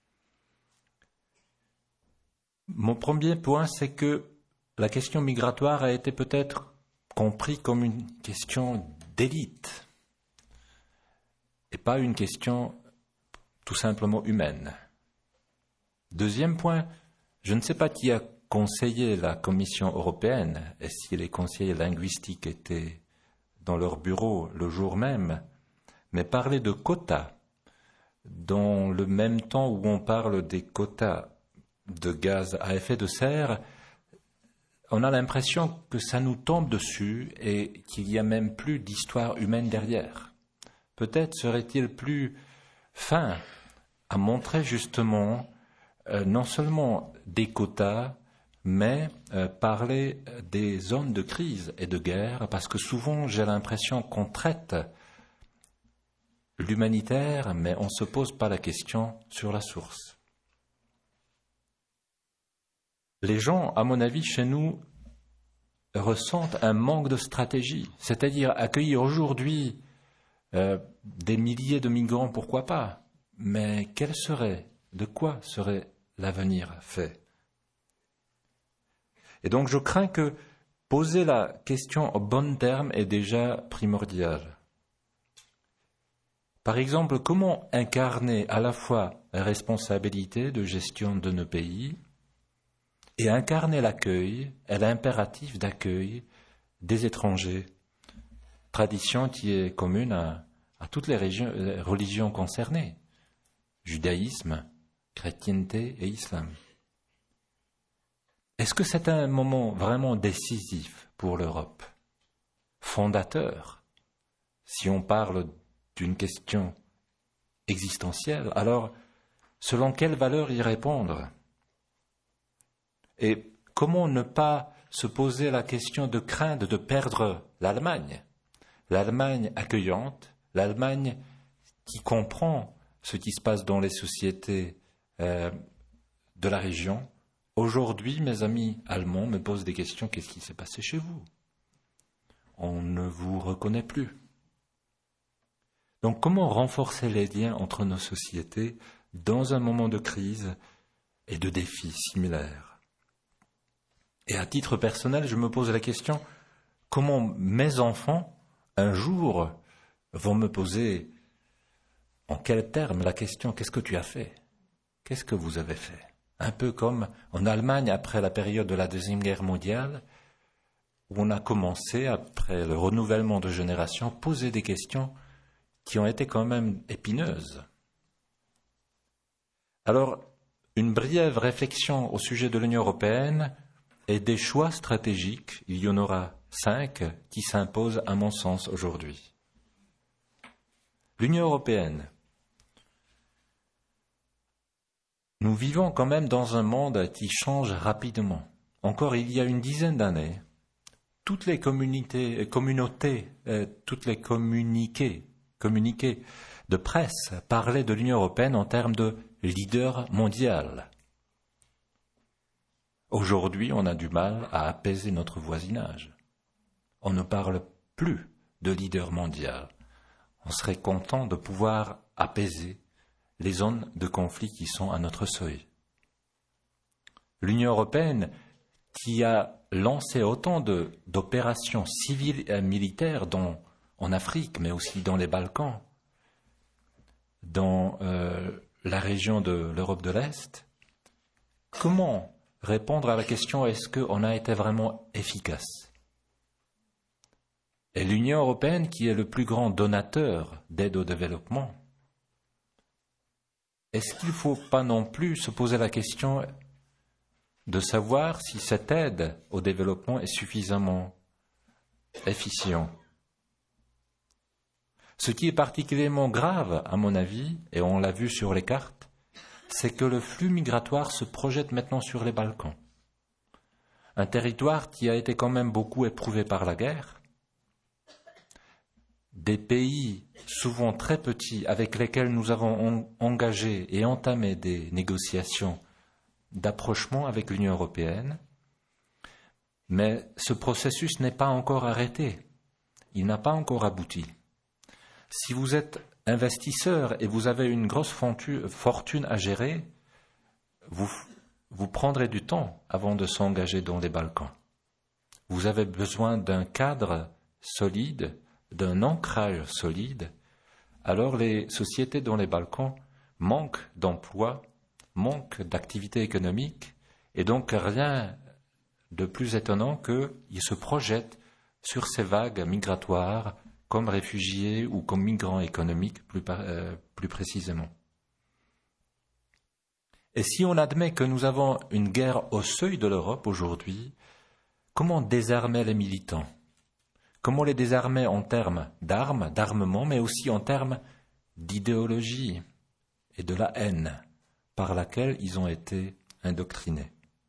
Mon premier point, c'est que la question migratoire a été peut-être comprise comme une question d'élite et pas une question tout simplement humaine. Deuxième point, je ne sais pas qui a conseillé la Commission européenne et si les conseillers linguistiques étaient dans leur bureau le jour même, mais parler de quotas dans le même temps où on parle des quotas de gaz à effet de serre, on a l'impression que ça nous tombe dessus et qu'il n'y a même plus d'histoire humaine derrière. Peut-être serait-il plus fin à montrer justement non seulement des quotas, mais parler des zones de crise et de guerre, parce que souvent j'ai l'impression qu'on traite l'humanitaire, mais on ne se pose pas la question sur la source. Les gens, à mon avis, chez nous, ressentent un manque de stratégie, c'est-à-dire accueillir aujourd'hui des milliers de migrants, pourquoi pas, mais de quoi serait l'avenir fait? Et donc je crains que poser la question au bon terme est déjà primordial. Par exemple, comment incarner à la fois la responsabilité de gestion de nos pays et incarner l'accueil et l'impératif d'accueil des étrangers, tradition qui est commune à toutes les religions concernées, judaïsme, chrétienté et islam. Est-ce que c'est un moment vraiment décisif pour l'Europe, fondateur? Si on parle d'une question existentielle, alors selon quelle valeur y répondre? Et comment ne pas se poser la question de crainte de perdre l'Allemagne accueillante, l'Allemagne qui comprend ce qui se passe dans les sociétés de la région. Aujourd'hui, mes amis allemands me posent des questions. Qu'est-ce qui s'est passé chez vous? On ne vous reconnaît plus. Donc, comment renforcer les liens entre nos sociétés dans un moment de crise et de défis similaires? Et à titre personnel, je me pose la question, comment mes enfants, un jour, vont me poser, en quels termes, la question, qu'est-ce que tu as fait? Qu'est-ce que vous avez fait? Un peu comme en Allemagne, après la période de la Deuxième Guerre mondiale, où on a commencé, après le renouvellement de générations, poser des questions qui ont été quand même épineuses. Alors, une brève réflexion au sujet de l'Union européenne et des choix stratégiques, il y en aura 5 qui s'impose à mon sens aujourd'hui. L'Union européenne. Nous vivons quand même dans un monde qui change rapidement. Encore il y a une dizaine d'années, toutes les communautés, toutes les communiqués de presse parlaient de l'Union européenne en termes de leader mondial. Aujourd'hui, on a du mal à apaiser notre voisinage. On ne parle plus de leader mondial. On serait content de pouvoir apaiser les zones de conflit qui sont à notre seuil. L'Union européenne, qui a lancé autant d'opérations civiles et militaires en Afrique, mais aussi dans les Balkans, dans la région de l'Europe de l'Est, comment répondre à la question est-ce qu'on a été vraiment efficace? Et l'Union européenne, qui est le plus grand donateur d'aide au développement, est-ce qu'il ne faut pas non plus se poser la question de savoir si cette aide au développement est suffisamment efficient? Ce qui est particulièrement grave, à mon avis, et on l'a vu sur les cartes, c'est que le flux migratoire se projette maintenant sur les Balkans. Un territoire qui a été quand même beaucoup éprouvé par la guerre, des pays souvent très petits avec lesquels nous avons engagé et entamé des négociations d'approchement avec l'Union européenne, mais ce processus n'est pas encore arrêté, il n'a pas encore abouti. Si vous êtes investisseur et vous avez une grosse fortune à gérer, vous prendrez du temps avant de s'engager dans les Balkans. Vous avez besoin d'un cadre solide, d'un ancrage solide. Alors les sociétés dans les Balkans manquent d'emplois, manquent d'activité économique, et donc rien de plus étonnant qu'ils se projettent sur ces vagues migratoires comme réfugiés ou comme migrants économiques plus précisément. Et si on admet que nous avons une guerre au seuil de l'Europe aujourd'hui, comment désarmer les militants? Comment les désarmer en termes d'armes, d'armement, mais aussi en termes d'idéologie et de la haine par laquelle ils ont été indoctrinés?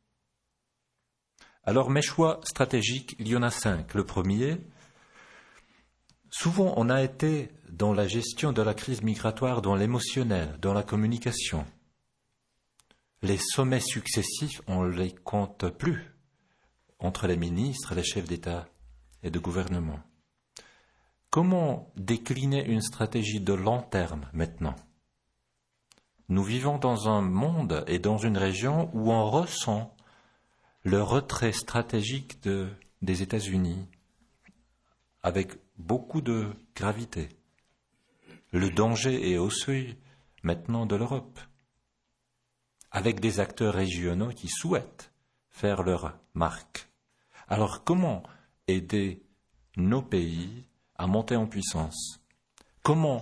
Alors mes choix stratégiques, il y en a 5. Le premier, souvent on a été dans la gestion de la crise migratoire, dans l'émotionnel, dans la communication. Les sommets successifs, on ne les compte plus entre les ministres, les chefs d'État et de gouvernement. Comment décliner une stratégie de long terme maintenant? Nous vivons dans un monde et dans une région où on ressent le retrait stratégique des États-Unis avec beaucoup de gravité. Le danger est au seuil maintenant de l'Europe, avec des acteurs régionaux qui souhaitent faire leur marque. Alors comment aider nos pays à monter en puissance? Comment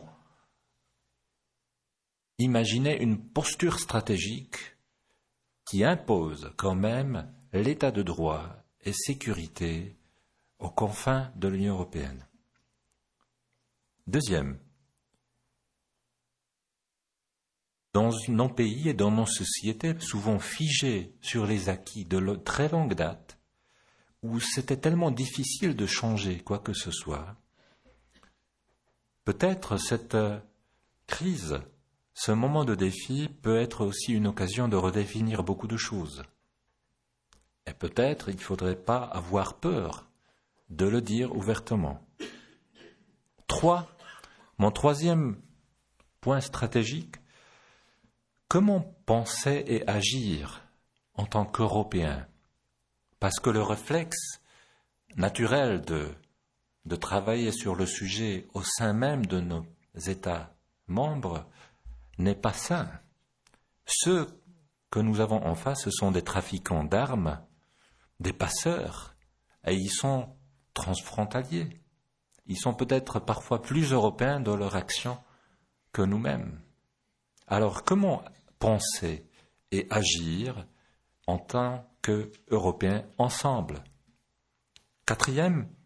imaginer une posture stratégique qui impose quand même l'état de droit et sécurité aux confins de l'Union européenne? Deuxième, dans nos pays et dans nos sociétés souvent figées sur les acquis de très longue date, où c'était tellement difficile de changer quoi que ce soit, peut-être cette crise, ce moment de défi peut être aussi une occasion de redéfinir beaucoup de choses. Et peut-être il ne faudrait pas avoir peur de le dire ouvertement. 3. Mon troisième point stratégique, comment penser et agir en tant qu'Européens? Parce que le réflexe naturel de travailler sur le sujet au sein même de nos États membres n'est pas sain. Ceux que nous avons en face, ce sont des trafiquants d'armes, des passeurs, et ils sont transfrontaliers. Ils sont peut-être parfois plus européens dans leur action que nous-mêmes. Alors comment penser et agir en tant qu'Européens ensemble? 4e,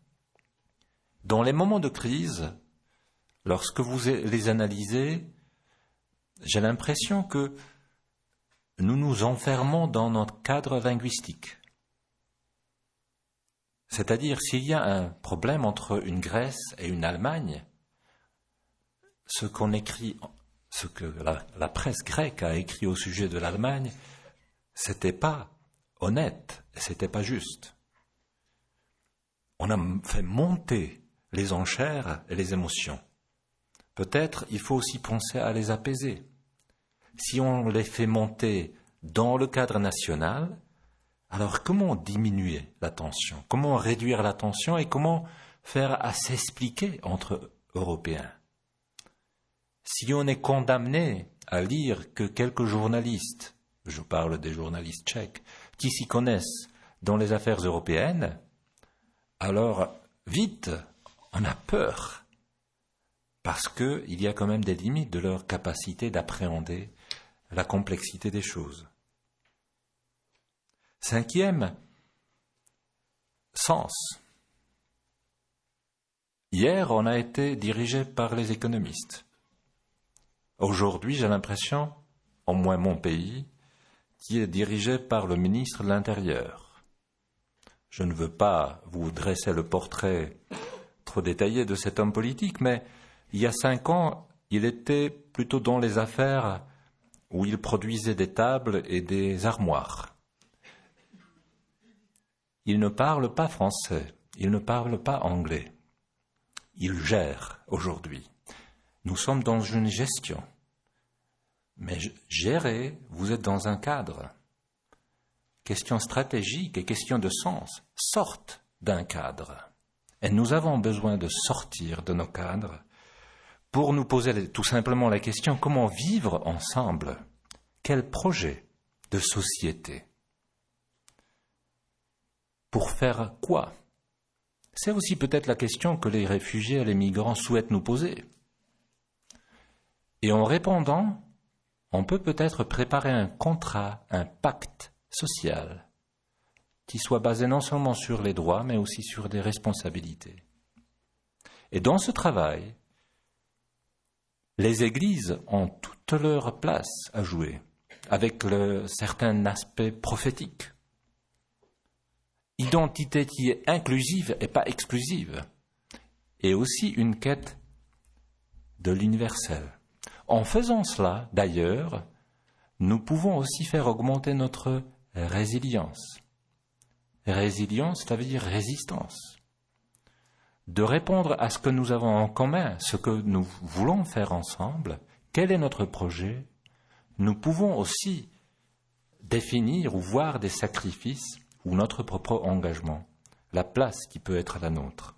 Dans les moments de crise, lorsque vous les analysez, j'ai l'impression que nous nous enfermons dans notre cadre linguistique. C'est-à-dire, s'il y a un problème entre une Grèce et une Allemagne, ce qu'on écrit, ce que la presse grecque a écrit au sujet de l'Allemagne, c'était pas honnête, et c'était pas juste. On a fait monter les enchères et les émotions. Peut-être il faut aussi penser à les apaiser. Si on les fait monter dans le cadre national, alors comment diminuer la tension? Comment réduire la tension et comment faire à s'expliquer entre Européens? Si on est condamné à lire que quelques journalistes, je parle des journalistes tchèques, qui s'y connaissent dans les affaires européennes, alors vite, on a peur, parce qu'il y a quand même des limites de leur capacité d'appréhender la complexité des choses. 5e sens. Hier, on a été dirigé par les économistes. Aujourd'hui, j'ai l'impression, au moins mon pays, qui est dirigé par le ministre de l'Intérieur. Je ne veux pas vous dresser le portrait trop détaillé de cet homme politique, mais il y a 5 ans, il était plutôt dans les affaires où il produisait des tables et des armoires. Il ne parle pas français, il ne parle pas anglais. Il gère aujourd'hui. Nous sommes dans une gestion. Mais gérer, vous êtes dans un cadre. Questions stratégiques et questions de sens sortent d'un cadre. Et nous avons besoin de sortir de nos cadres pour nous poser tout simplement la question comment vivre ensemble? Quel projet de société? Pour faire quoi? C'est aussi peut-être la question que les réfugiés et les migrants souhaitent nous poser. Et en répondant, on peut peut-être préparer un contrat, un pacte social qui soit basé non seulement sur les droits, mais aussi sur des responsabilités. Et dans ce travail, les églises ont toute leur place à jouer, avec certains aspects prophétiques. Identité qui est inclusive et pas exclusive, et aussi une quête de l'universel. En faisant cela, d'ailleurs, nous pouvons aussi faire augmenter notre résilience. Résilience, ça veut dire résistance. De répondre à ce que nous avons en commun, ce que nous voulons faire ensemble, quel est notre projet. Nous pouvons aussi définir ou voir des sacrifices ou notre propre engagement, la place qui peut être la nôtre.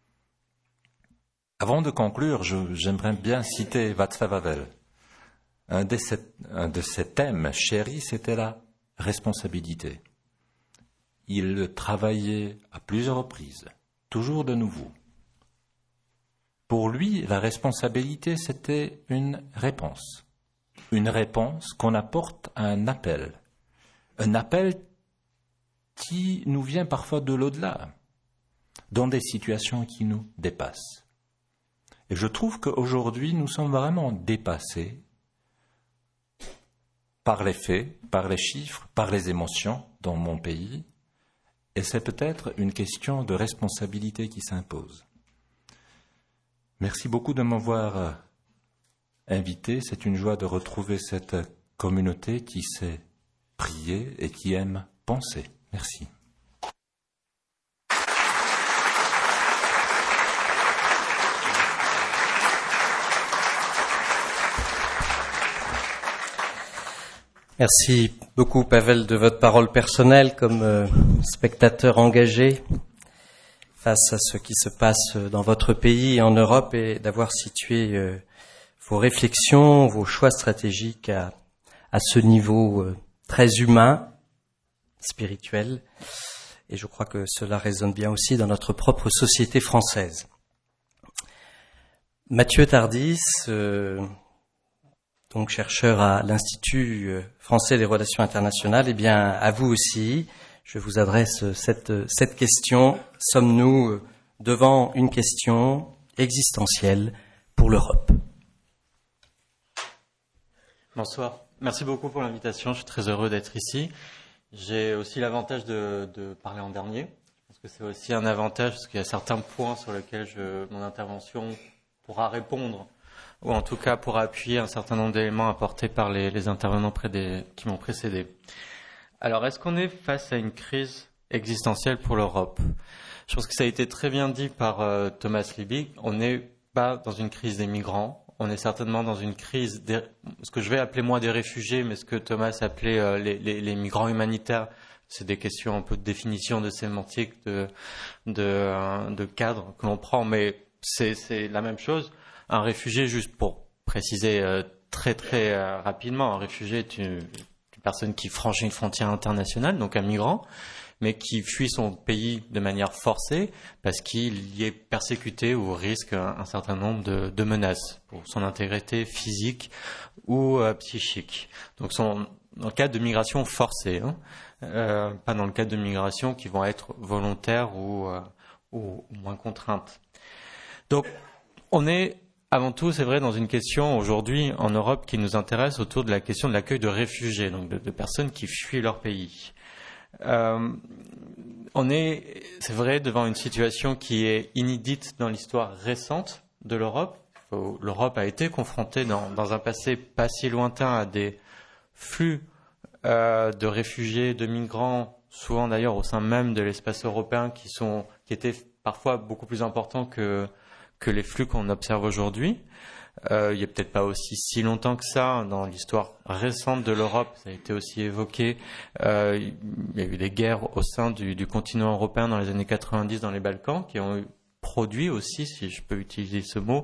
Avant de conclure, j'aimerais bien citer Václav Havel. Un de ses thèmes chéris, c'était la responsabilité. Il travaillait à plusieurs reprises, toujours de nouveau. Pour lui, la responsabilité, c'était une réponse qu'on apporte à un appel qui nous vient parfois de l'au-delà, dans des situations qui nous dépassent. Et je trouve qu'aujourd'hui, nous sommes vraiment dépassés par les faits, par les chiffres, par les émotions dans mon pays, et c'est peut-être une question de responsabilité qui s'impose. Merci beaucoup de m'avoir invité. C'est une joie de retrouver cette communauté qui sait prier et qui aime penser. Merci. Merci beaucoup, Pavel, de votre parole personnelle comme spectateur engagé face à ce qui se passe dans votre pays et en Europe et d'avoir situé vos réflexions, vos choix stratégiques à ce niveau très humain, spirituel. Et je crois que cela résonne bien aussi dans notre propre société française. Mathieu Tardis, donc chercheur à l'Institut français des relations internationales, eh bien, à vous aussi, je vous adresse cette question. Sommes-nous devant une question existentielle pour l'Europe. Bonsoir. Merci beaucoup pour l'invitation. Je suis très heureux d'être ici. J'ai aussi l'avantage de parler en dernier. Je pense que c'est aussi un avantage parce qu'il y a certains points sur lesquels mon intervention pourra répondre, ou en tout cas pourra appuyer un certain nombre d'éléments apportés par les intervenants qui m'ont précédé. Alors, est-ce qu'on est face à une crise existentielle pour l'Europe ? Je pense que ça a été très bien dit par Thomas Liebig. On n'est pas dans une crise des migrants. On est certainement dans une crise, ce que je vais appeler moi des réfugiés, mais ce que Thomas appelait les migrants humanitaires. C'est des questions un peu de définition, de sémantique, de cadre que l'on prend, mais c'est la même chose. Un réfugié, juste pour préciser très rapidement, un réfugié est une personne qui franchit une frontière internationale, donc un migrant, mais qui fuit son pays de manière forcée parce qu'il y est persécuté ou risque un certain nombre de menaces pour son intégrité physique ou psychique. Donc dans le cadre de migration forcée, pas dans le cadre de migration qui vont être volontaires ou moins contraintes. Donc on est avant tout, c'est vrai, dans une question aujourd'hui en Europe qui nous intéresse autour de la question de l'accueil de réfugiés, donc de personnes qui fuient leur pays. On est, c'est vrai, devant une situation qui est inédite dans l'histoire récente de l'Europe. L'Europe a été confrontée dans un passé pas si lointain à des flux de réfugiés, de migrants, souvent d'ailleurs au sein même de l'espace européen, qui étaient parfois beaucoup plus importants que les flux qu'on observe aujourd'hui. Il n'y a peut-être pas aussi si longtemps que ça dans l'histoire récente de l'Europe, ça a été aussi évoqué. Il y a eu des guerres au sein du continent européen dans les années 90 dans les Balkans qui ont produit aussi, si je peux utiliser ce mot,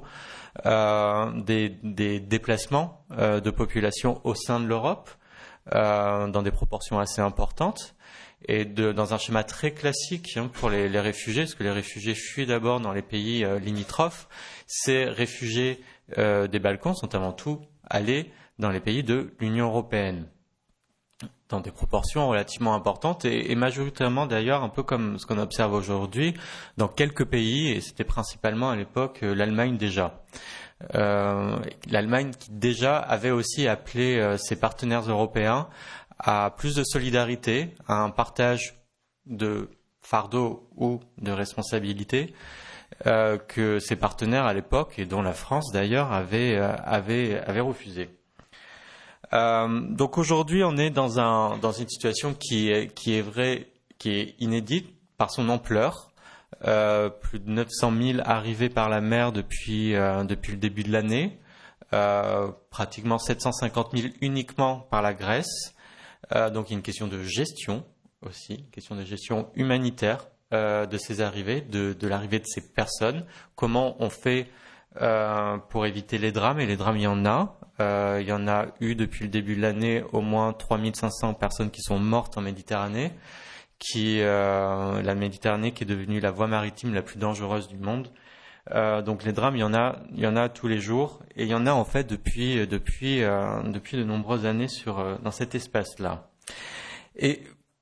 des déplacements de population au sein de l'Europe dans des proportions assez importantes. Et dans un schéma très classique pour les réfugiés, parce que les réfugiés fuient d'abord dans les pays limitrophes. Ces réfugiés des Balkans sont avant tout allés dans les pays de l'Union européenne, dans des proportions relativement importantes et majoritairement d'ailleurs un peu comme ce qu'on observe aujourd'hui dans quelques pays, et c'était principalement à l'époque l'Allemagne déjà. L'Allemagne qui déjà avait aussi appelé ses partenaires européens à plus de solidarité, à un partage de fardeau ou de responsabilité que ses partenaires à l'époque, et dont la France d'ailleurs avait refusé. Donc aujourd'hui, on est dans une situation qui est inédite par son ampleur. Plus de 900 000 arrivés par la mer depuis le début de l'année, pratiquement 750 000 uniquement par la Grèce. Donc il y a une question de gestion aussi, une question de gestion humanitaire de ces arrivées, de l'arrivée de ces personnes. Comment on fait pour éviter les drames, et les drames il y en a. Il y en a eu depuis le début de l'année au moins 3500 personnes qui sont mortes en Méditerranée, la Méditerranée qui est devenue la voie maritime la plus dangereuse du monde. Donc les drames, il y en a tous les jours, et il y en a en fait depuis de nombreuses années dans cet espace-là. Et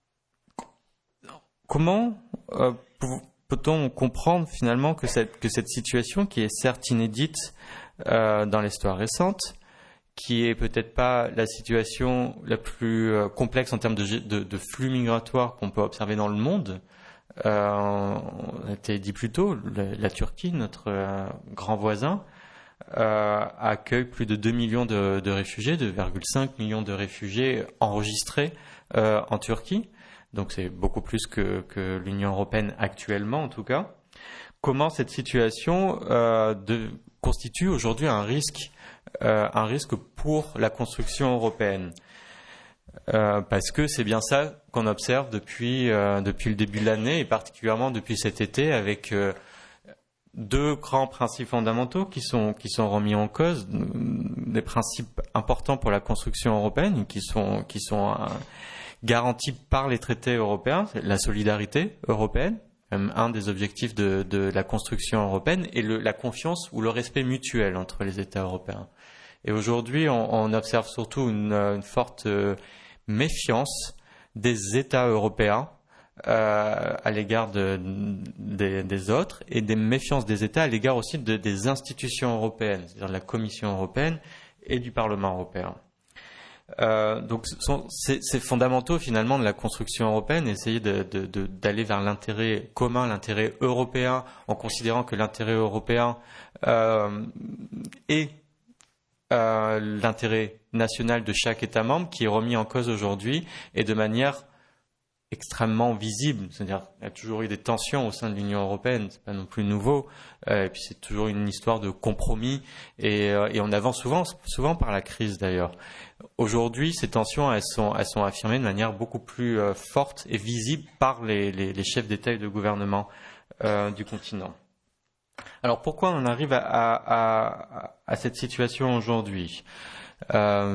comment peut-on comprendre finalement que cette situation, qui est certes inédite dans l'histoire récente, qui est peut-être pas la situation la plus complexe en termes de flux migratoires qu'on peut observer dans le monde. On a été dit plus tôt, la Turquie, notre grand voisin, accueille plus de 2 millions de réfugiés, 2,5 millions de réfugiés enregistrés en Turquie. Donc c'est beaucoup plus que l'Union européenne actuellement en tout cas. Comment cette situation constitue aujourd'hui un risque pour la construction européenne? Parce que c'est bien ça qu'on observe depuis le début de l'année, et particulièrement depuis cet été, avec deux grands principes fondamentaux qui sont remis en cause, des principes importants pour la construction européenne, qui sont garantis par les traités européens, la solidarité européenne, un des objectifs de la construction européenne, et la confiance ou le respect mutuel entre les États européens. Et aujourd'hui, on observe surtout une forte méfiance des États européens à l'égard des autres, et des méfiances des États à l'égard aussi des institutions européennes, c'est-à-dire de la Commission européenne et du Parlement européen. Donc c'est fondamentaux finalement de la construction européenne, essayer d'aller vers l'intérêt commun, l'intérêt européen, en considérant que l'intérêt européen est l'intérêt national de chaque État membre qui est remis en cause aujourd'hui et de manière extrêmement visible. C'est-à-dire qu'il y a toujours eu des tensions au sein de l'Union européenne, c'est pas non plus nouveau. Et puis c'est toujours une histoire de compromis et on avance souvent par la crise d'ailleurs. Aujourd'hui, ces tensions, elles sont affirmées de manière beaucoup plus forte et visible par les chefs d'État et de gouvernement du continent. Alors pourquoi on arrive à cette situation aujourd'hui ? À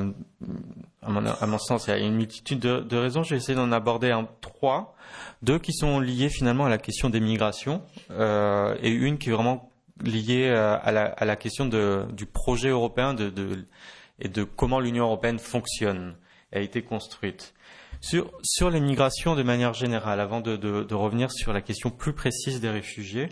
mon sens, il y a une multitude de raisons. Je vais essayer d'en aborder deux qui sont liées finalement à la question des migrations et une qui est vraiment liée à la question du projet européen et de comment l'Union européenne fonctionne, a été construite. Sur les migrations de manière générale, avant de revenir sur la question plus précise des réfugiés,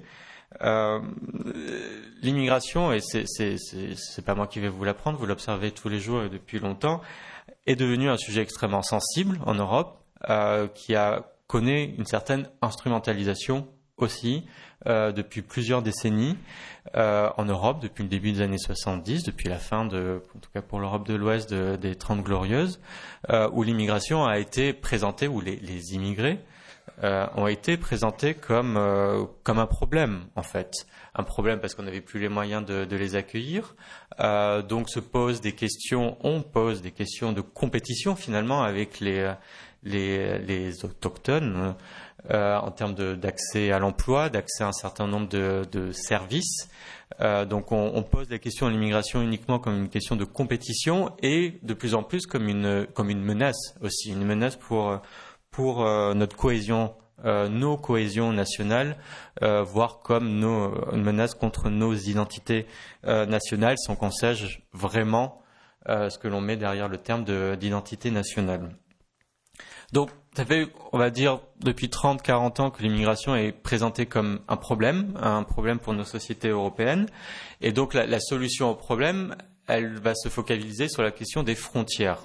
l'immigration, et c'est pas moi qui vais vous l'apprendre, vous l'observez tous les jours et depuis longtemps, est devenu un sujet extrêmement sensible en Europe, qui connaît une certaine instrumentalisation aussi depuis plusieurs décennies en Europe, depuis le début des années 70, depuis la fin en tout cas pour l'Europe de l'Ouest des 30 Glorieuses, où l'immigration a été présentée, où les immigrés ont été présentés comme un problème en fait. Un problème parce qu'on n'avait plus les moyens de les accueillir. Donc on pose des questions de compétition finalement avec les autochtones en termes d'accès à l'emploi, d'accès à un certain nombre de services. Donc on pose la question de l'immigration uniquement comme une question de compétition et de plus en plus comme une menace aussi, une menace pour notre cohésion, nos cohésions nationales, voire comme une menace contre nos identités nationales, sans qu'on sache vraiment ce que l'on met derrière le terme d'identité nationale. Donc, ça fait, on va dire, depuis 30-40 ans que l'immigration est présentée comme un problème pour nos sociétés européennes. Et donc, la solution au problème, elle va se focaliser sur la question des frontières.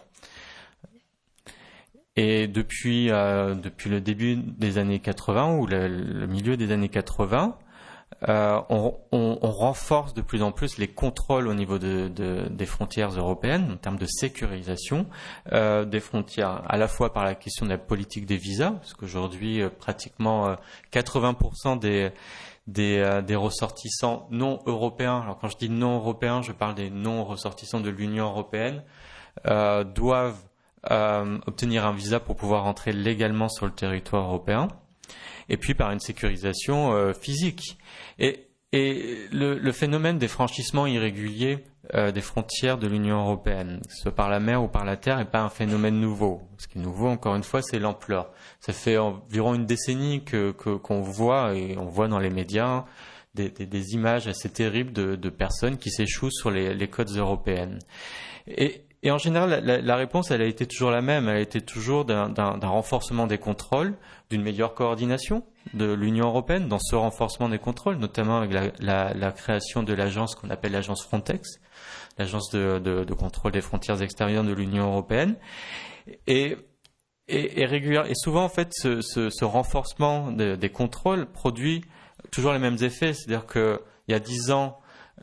Et depuis le début des années 80 ou le milieu des années 80, on renforce de plus en plus les contrôles au niveau des frontières européennes en termes de sécurisation des frontières, à la fois par la question de la politique des visas, parce qu'aujourd'hui pratiquement 80% des ressortissants non européens, alors quand je dis non européens, je parle des non ressortissants de l'Union européenne, doivent obtenir un visa pour pouvoir entrer légalement sur le territoire européen, et puis par une sécurisation physique. Et le phénomène des franchissements irréguliers des frontières de l'Union européenne, que ce soit par la mer ou par la terre, n'est pas un phénomène nouveau. Ce qui est nouveau, encore une fois, c'est l'ampleur. Ça fait environ une décennie qu'on voit, et on voit dans les médias, des images assez terribles de personnes qui s'échouent sur les côtes européennes. Et en général, la réponse, elle a été toujours la même. Elle a été toujours d'un renforcement des contrôles, d'une meilleure coordination de l'Union européenne dans ce renforcement des contrôles, notamment avec la création de l'agence qu'on appelle l'agence Frontex, l'agence de contrôle des frontières extérieures de l'Union européenne. Et souvent, en fait, ce renforcement des contrôles produit toujours les mêmes effets. C'est-à-dire qu'il y a 10 ans,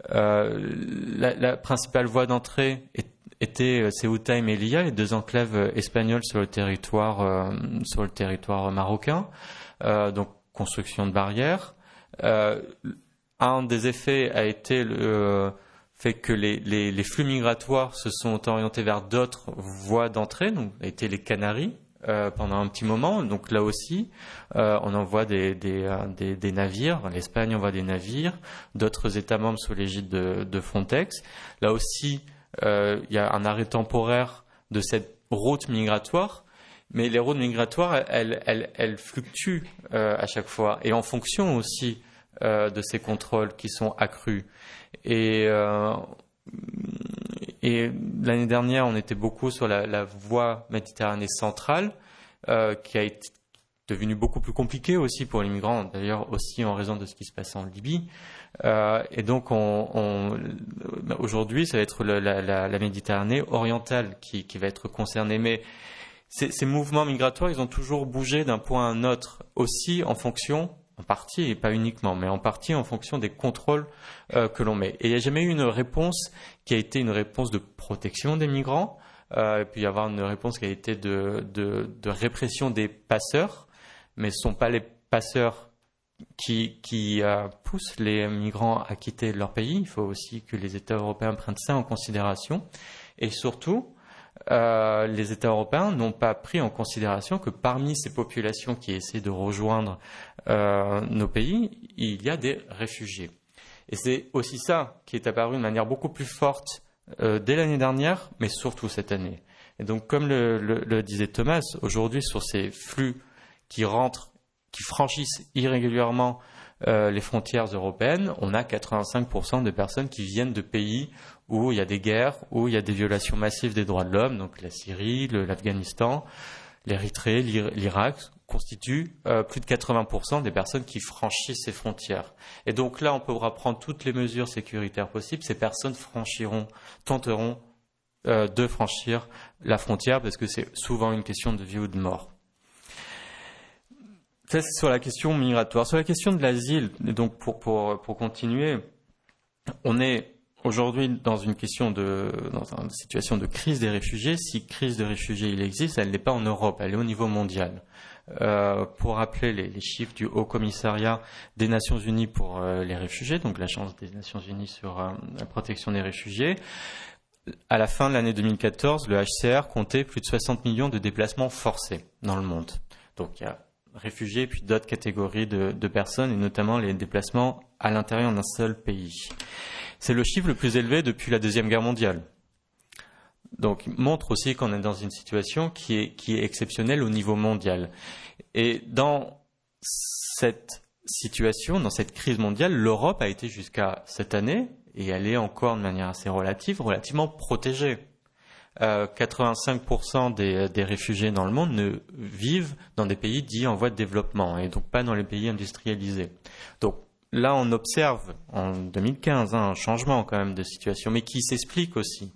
la principale voie d'entrée étaient Ceuta et Melilla, les deux enclaves espagnoles sur le territoire marocain. Donc construction de barrières. Un des effets a été le fait que les flux migratoires se sont orientés vers d'autres voies d'entrée, donc a été les Canaries pendant un petit moment. Donc là aussi, on envoie des navires. L'Espagne envoie des navires, d'autres États membres sous l'égide de Frontex. Là aussi, il y a un arrêt temporaire de cette route migratoire, mais les routes migratoires, elles fluctuent à chaque fois, et en fonction aussi de ces contrôles qui sont accrus. Et l'année dernière, on était beaucoup sur la voie Méditerranée centrale, qui devenu beaucoup plus compliqué aussi pour les migrants, d'ailleurs aussi en raison de ce qui se passe en Libye. Et donc aujourd'hui, ça va être la Méditerranée orientale qui va être concernée. Mais ces mouvements migratoires, ils ont toujours bougé d'un point à un autre, aussi en fonction, en partie et pas uniquement, mais en partie en fonction des contrôles que l'on met. Et il n'y a jamais eu une réponse qui a été une réponse de protection des migrants, et puis il y avoir une réponse qui a été de répression des passeurs, mais ce ne sont pas les passeurs qui poussent les migrants à quitter leur pays. Il faut aussi que les États européens prennent ça en considération. Et surtout, les États européens n'ont pas pris en considération que parmi ces populations qui essaient de rejoindre nos pays, il y a des réfugiés. Et c'est aussi ça qui est apparu de manière beaucoup plus forte dès l'année dernière, mais surtout cette année. Et donc, comme le disait Thomas, aujourd'hui, sur ces flux qui rentrent, qui franchissent irrégulièrement les frontières européennes, on a 85% de personnes qui viennent de pays où il y a des guerres, où il y a des violations massives des droits de l'homme, donc la Syrie, l'Afghanistan, l'Érythrée, l'Irak, constituent plus de 80% des personnes qui franchissent ces frontières. Et donc là, on pourra prendre toutes les mesures sécuritaires possibles, ces personnes tenteront de franchir la frontière parce que c'est souvent une question de vie ou de mort. Ça, c'est sur la question migratoire. Sur la question de l'asile, donc pour continuer, on est aujourd'hui dans une situation de crise des réfugiés. Si crise de réfugiés il existe, elle n'est pas en Europe, elle est au niveau mondial. Pour rappeler les chiffres du Haut Commissariat des Nations Unies pour les réfugiés, donc l'Agence des Nations Unies sur la protection des réfugiés, à la fin de l'année 2014, le HCR comptait plus de 60 millions de déplacements forcés dans le monde. Donc il y a réfugiés puis d'autres catégories de personnes et notamment les déplacements à l'intérieur d'un seul pays. C'est le chiffre le plus élevé depuis la Deuxième Guerre mondiale. Donc, il montre aussi qu'on est dans une situation qui est exceptionnelle au niveau mondial. Et dans cette situation, dans cette crise mondiale, l'Europe a été jusqu'à cette année, et elle est encore de manière assez relativement protégée. 85% des réfugiés dans le monde ne vivent dans des pays dits en voie de développement, et donc pas dans les pays industrialisés. Donc, là, on observe en 2015 un changement quand même de situation, mais qui s'explique aussi,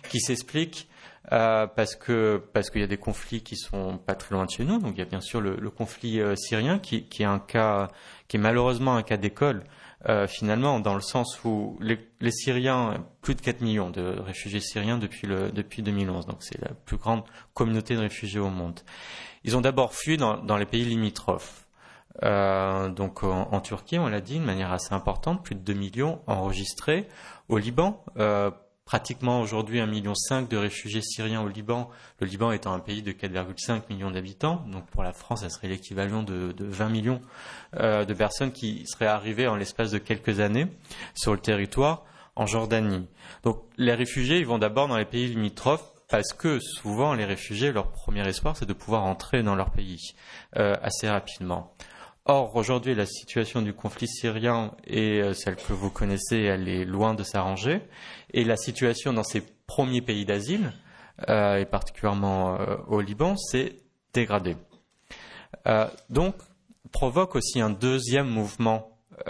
parce qu'il y a des conflits qui sont pas très loin de chez nous. Donc il y a bien sûr le conflit syrien qui est un cas, qui est malheureusement un cas d'école finalement, dans le sens où les Syriens, plus de 4 millions de réfugiés syriens depuis 2011. Donc c'est la plus grande communauté de réfugiés au monde. Ils ont d'abord fui dans les pays limitrophes. Donc en Turquie, on l'a dit, de manière assez importante, plus de 2 millions enregistrés. Au Liban, pratiquement aujourd'hui 1,5 million de réfugiés syriens au Liban, le Liban étant un pays de 4,5 millions d'habitants. Donc pour la France, ça serait l'équivalent de 20 millions de personnes qui seraient arrivées en l'espace de quelques années sur le territoire en Jordanie. Donc les réfugiés, ils vont d'abord dans les pays limitrophes, parce que souvent les réfugiés, leur premier espoir, c'est de pouvoir entrer dans leur pays assez rapidement. Or, aujourd'hui, la situation du conflit syrien est celle que vous connaissez, elle est loin de s'arranger. Et la situation dans ces premiers pays d'asile, et particulièrement au Liban, s'est dégradée. Donc, provoque aussi un deuxième mouvement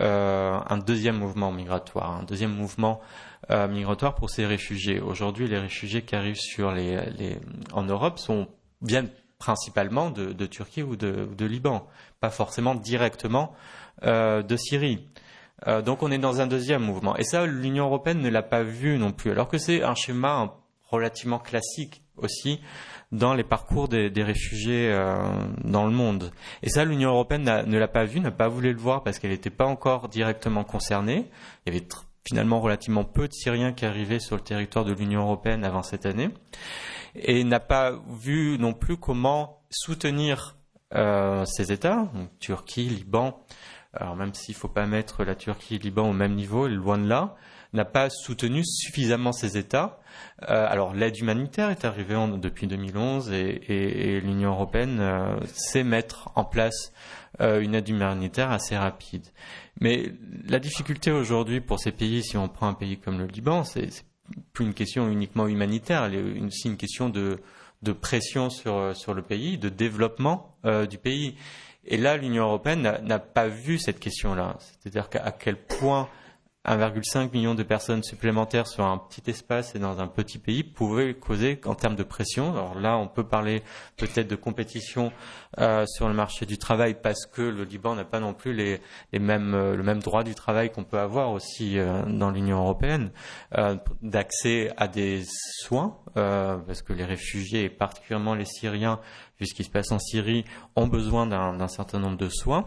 migratoire pour ces réfugiés. Aujourd'hui, les réfugiés qui arrivent en Europe viennent principalement de Turquie ou de Liban, pas forcément directement de Syrie. Donc on est dans un deuxième mouvement. Et ça, l'Union européenne ne l'a pas vu non plus, alors que c'est un schéma relativement classique aussi dans les parcours des réfugiés dans le monde. Et ça, l'Union européenne ne l'a pas vu, n'a pas voulu le voir parce qu'elle n'était pas encore directement concernée. Il y avait finalement relativement peu de Syriens qui arrivaient sur le territoire de l'Union européenne avant cette année. Et n'a pas vu non plus comment soutenir ces États, donc Turquie, Liban. Alors même s'il ne faut pas mettre la Turquie et le Liban au même niveau, loin de là, n'a pas soutenu suffisamment ces États. Alors l'aide humanitaire est arrivée depuis 2011 et l'Union européenne sait mettre en place une aide humanitaire assez rapide. Mais la difficulté aujourd'hui pour ces pays, si on prend un pays comme le Liban, c'est plus une question uniquement humanitaire, elle est aussi une question de pression sur le pays, de développement du pays. Et là, l'Union européenne n'a pas vu cette question-là. C'est-à-dire à quel point 1,5 million de personnes supplémentaires sur un petit espace et dans un petit pays pouvait causer en termes de pression. Alors là, on peut parler peut-être de compétition sur le marché du travail parce que le Liban n'a pas non plus le même droit du travail qu'on peut avoir aussi dans l'Union européenne, d'accès à des soins, parce que les réfugiés et particulièrement les Syriens, vu ce qui se passe en Syrie, ont besoin d'un certain nombre de soins.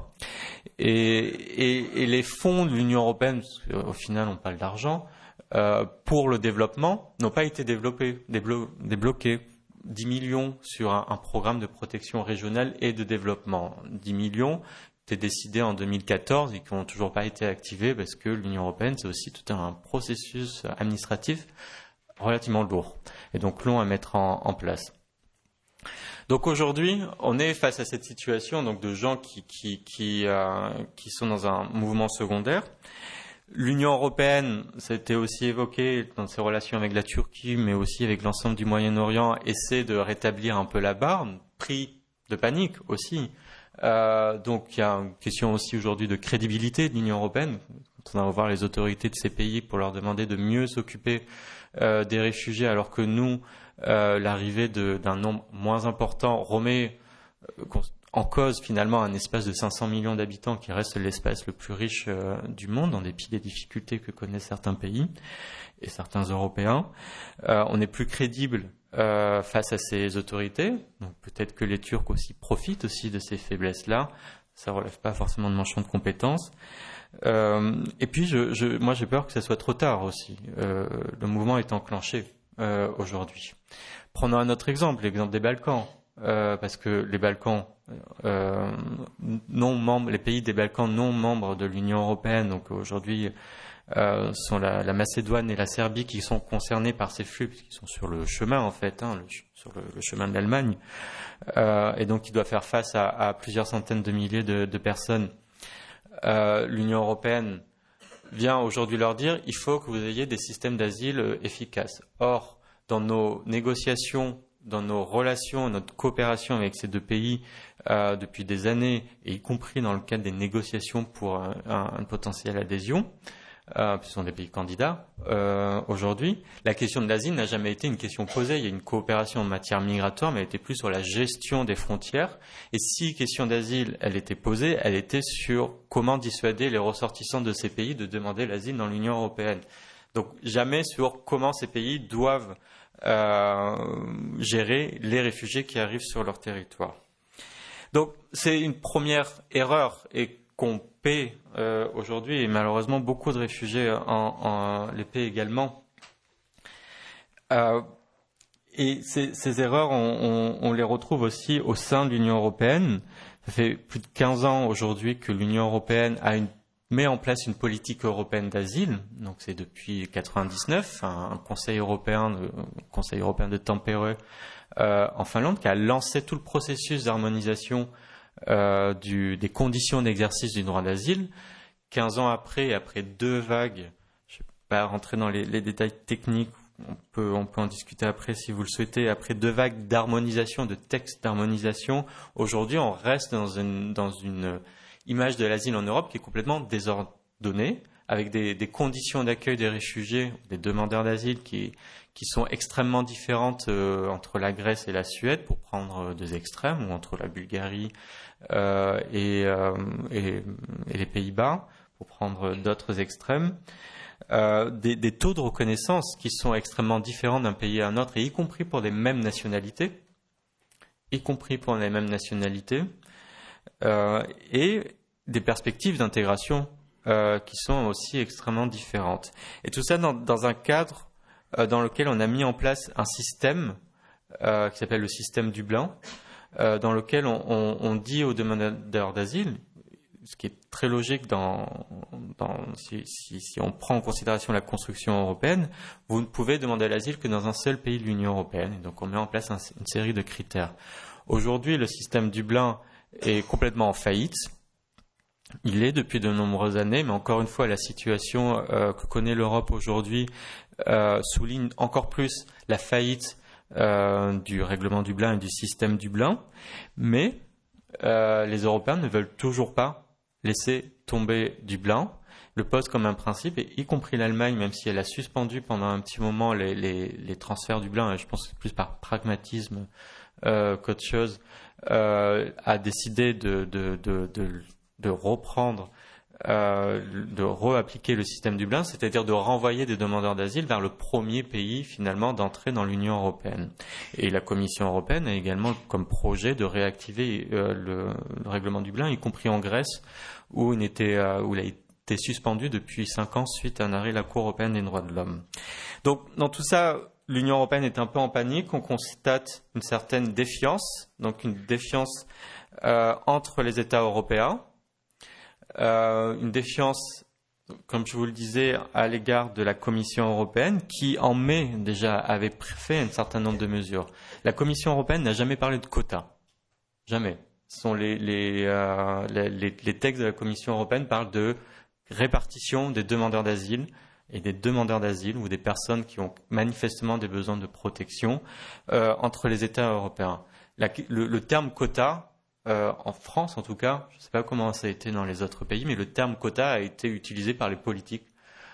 Et les fonds de l'Union européenne, parce qu'au final on parle d'argent, pour le développement, n'ont pas été débloqués. 10 millions sur un programme de protection régionale et de développement. 10 millions étaient décidés en 2014 et qui n'ont toujours pas été activés parce que l'Union européenne, c'est aussi tout un processus administratif relativement lourd et donc long à mettre en place. Donc aujourd'hui, on est face à cette situation donc de gens qui sont dans un mouvement secondaire. L'Union européenne, ça a été aussi évoqué dans ses relations avec la Turquie, mais aussi avec l'ensemble du Moyen-Orient, essaie de rétablir un peu la barre, pris de panique aussi. Donc il y a une question aussi aujourd'hui de crédibilité de l'Union européenne. Quand on va voir les autorités de ces pays pour leur demander de mieux s'occuper des réfugiés, alors que nous, l'arrivée d'un nombre moins important remet en cause finalement un espace de 500 millions d'habitants qui reste l'espace le plus riche du monde, en dépit des difficultés que connaissent certains pays et certains Européens. On est plus crédible face à ces autorités. Donc peut-être que les Turcs aussi profitent aussi de ces faiblesses-là. Ça relève pas forcément de mon champ de compétences. Et puis moi j'ai peur que ça soit trop tard aussi. Le mouvement est enclenché aujourd'hui. Prenons un autre exemple, l'exemple des Balkans. Parce que les Balkans non membres, les pays des Balkans non membres de l'Union européenne, donc aujourd'hui sont la Macédoine et la Serbie qui sont concernés par ces flux, qui sont sur le chemin en fait, sur le chemin de l'Allemagne, et donc ils doivent faire face à plusieurs centaines de milliers de personnes. L'Union européenne vient aujourd'hui leur dire il faut que vous ayez des systèmes d'asile efficaces. Or, dans nos négociations, dans nos relations, notre coopération avec ces deux pays depuis des années, et y compris dans le cadre des négociations pour une potentielle adhésion, ce sont des pays candidats aujourd'hui, la question de l'asile n'a jamais été une question posée. Il y a une coopération en matière migratoire, mais elle était plus sur la gestion des frontières. Et si question d'asile, elle était posée, elle était sur comment dissuader les ressortissants de ces pays de demander l'asile dans l'Union européenne. Donc jamais sur comment ces pays doivent gérer les réfugiés qui arrivent sur leur territoire. Donc c'est une première erreur et qu'on paie aujourd'hui, et malheureusement beaucoup de réfugiés les paient également. Et ces erreurs, on les retrouve aussi au sein de l'Union européenne. Ça fait plus de 15 ans aujourd'hui que l'Union européenne met en place une politique européenne d'asile. Donc c'est depuis 99, un Conseil européen de Tampere en Finlande qui a lancé tout le processus d'harmonisation des conditions d'exercice du droit d'asile. 15 ans après, après deux vagues, je ne vais pas rentrer dans les détails techniques, on peut en discuter après si vous le souhaitez, après deux vagues d'harmonisation, de textes d'harmonisation, aujourd'hui on reste dans une image de l'asile en Europe qui est complètement désordonnée, avec des conditions d'accueil des réfugiés, des demandeurs d'asile qui sont extrêmement différentes entre la Grèce et la Suède, pour prendre deux extrêmes, ou entre la Bulgarie et les Pays-Bas, pour prendre d'autres extrêmes. Des taux de reconnaissance qui sont extrêmement différents d'un pays à un autre, et y compris pour les mêmes nationalités, et des perspectives d'intégration qui sont aussi extrêmement différentes. Et tout ça dans un cadre dans lequel on a mis en place un système qui s'appelle le système Dublin, dans lequel on dit aux demandeurs d'asile, ce qui est très logique si on prend en considération la construction européenne, vous ne pouvez demander l'asile que dans un seul pays de l'Union européenne. Et donc on met en place une série de critères. Aujourd'hui, le système Dublin est complètement en faillite. Il est depuis de nombreuses années, mais encore une fois, la situation que connaît l'Europe aujourd'hui souligne encore plus la faillite du règlement Dublin et du système Dublin. Mais les Européens ne veulent toujours pas laisser tomber Dublin, le pose comme un principe, et y compris l'Allemagne, même si elle a suspendu pendant un petit moment les transferts Dublin, et je pense que c'est plus par pragmatisme qu'autre chose, a décidé de reprendre, de réappliquer le système Dublin, c'est-à-dire de renvoyer des demandeurs d'asile vers le premier pays finalement d'entrée dans l'Union européenne. Et la Commission européenne a également comme projet de réactiver le règlement Dublin, y compris en Grèce, où il a été suspendu depuis 5 ans suite à un arrêt de la Cour européenne des droits de l'homme. Donc, dans tout ça, l'Union européenne est un peu en panique. On constate une certaine défiance, donc une défiance entre les États européens, une défiance, comme je vous le disais, à l'égard de la Commission européenne, qui en mai déjà avait fait un certain nombre de mesures. La Commission européenne n'a jamais parlé de quotas, jamais. Ce sont les textes de la Commission européenne parlent de répartition des demandeurs d'asile et des demandeurs d'asile ou des personnes qui ont manifestement des besoins de protection entre les États européens. Le terme quota, en France en tout cas, je ne sais pas comment ça a été dans les autres pays, mais le terme quota a été utilisé par les politiques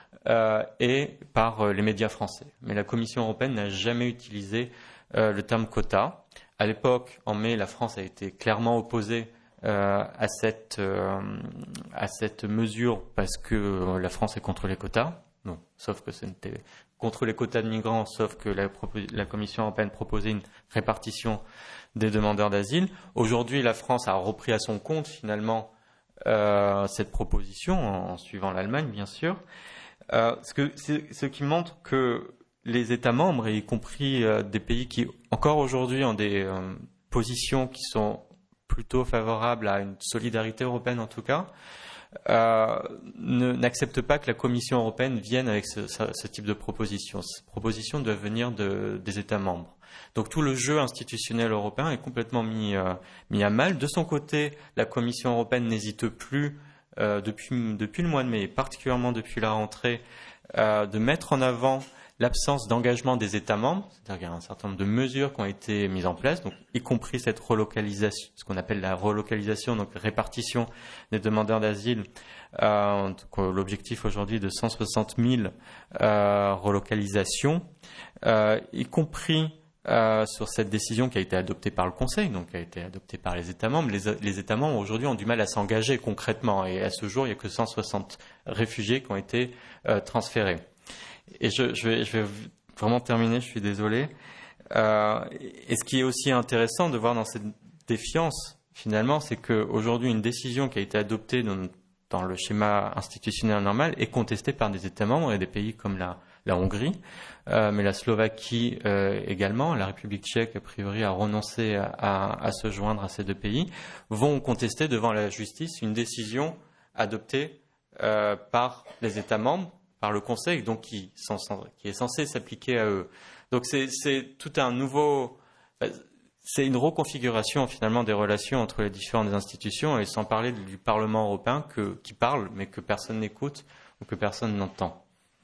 et par les médias français. Mais la Commission européenne n'a jamais utilisé le terme quota. À l'époque, en mai, la France a été clairement opposée à cette mesure parce que la France est contre les quotas. Non, sauf que ce n'était contre les quotas de migrants, sauf que la Commission européenne proposait une répartition des demandeurs d'asile. Aujourd'hui, la France a repris à son compte finalement cette proposition en suivant l'Allemagne, bien sûr. Ce qui montre que les États membres, et y compris des pays qui encore aujourd'hui ont des positions qui sont plutôt favorables à une solidarité européenne en tout cas, n'acceptent pas que la Commission européenne vienne avec ce type de proposition. Ces propositions doivent venir des États membres. Donc tout le jeu institutionnel européen est complètement mis à mal. De son côté, la Commission européenne n'hésite plus, depuis le mois de mai, particulièrement depuis la rentrée, de mettre en avant l'absence d'engagement des États membres, c'est-à-dire qu'il y a un certain nombre de mesures qui ont été mises en place, donc y compris cette relocalisation, ce qu'on appelle la relocalisation, donc répartition des demandeurs d'asile. L'objectif aujourd'hui est de 160 000 relocalisations, y compris sur cette décision qui a été adoptée par le Conseil, donc qui a été adoptée par les États membres. Les États membres aujourd'hui ont du mal à s'engager concrètement, et à ce jour, il n'y a que 160 réfugiés qui ont été transférés. Et je vais vraiment terminer, je suis désolé. Et ce qui est aussi intéressant de voir dans cette défiance, finalement, c'est qu'aujourd'hui, une décision qui a été adoptée dans le schéma institutionnel normal est contestée par des États membres et des pays comme la Hongrie, mais la Slovaquie également, la République tchèque, a priori, a renoncé à se joindre à ces deux pays, vont contester devant la justice une décision adoptée par les États membres, par le Conseil, donc qui est censé s'appliquer à eux. Donc c'est tout un nouveau, c'est une reconfiguration finalement des relations entre les différentes institutions, et sans parler du Parlement européen qui parle mais que personne n'écoute ou que personne n'entend.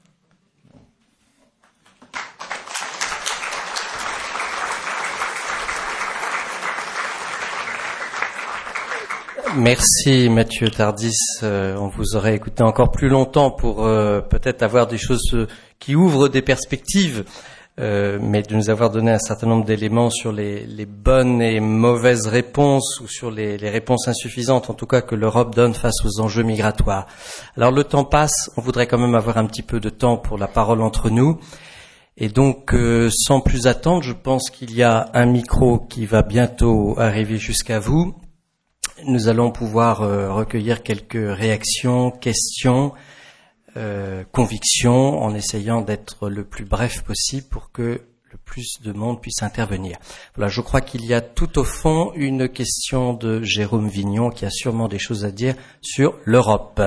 Merci Mathieu Tardis. On vous aurait écouté encore plus longtemps pour peut-être avoir des choses qui ouvrent des perspectives, mais de nous avoir donné un certain nombre d'éléments sur les bonnes et mauvaises réponses, ou sur les réponses insuffisantes, en tout cas, que l'Europe donne face aux enjeux migratoires. Alors le temps passe, on voudrait quand même avoir un petit peu de temps pour la parole entre nous. Et donc, sans plus attendre, je pense qu'il y a un micro qui va bientôt arriver jusqu'à vous. Nous allons pouvoir recueillir quelques réactions, questions, convictions, en essayant d'être le plus bref possible pour que le plus de monde puisse intervenir. Voilà, je crois qu'il y a tout au fond une question de Jérôme Vignon qui a sûrement des choses à dire sur l'Europe.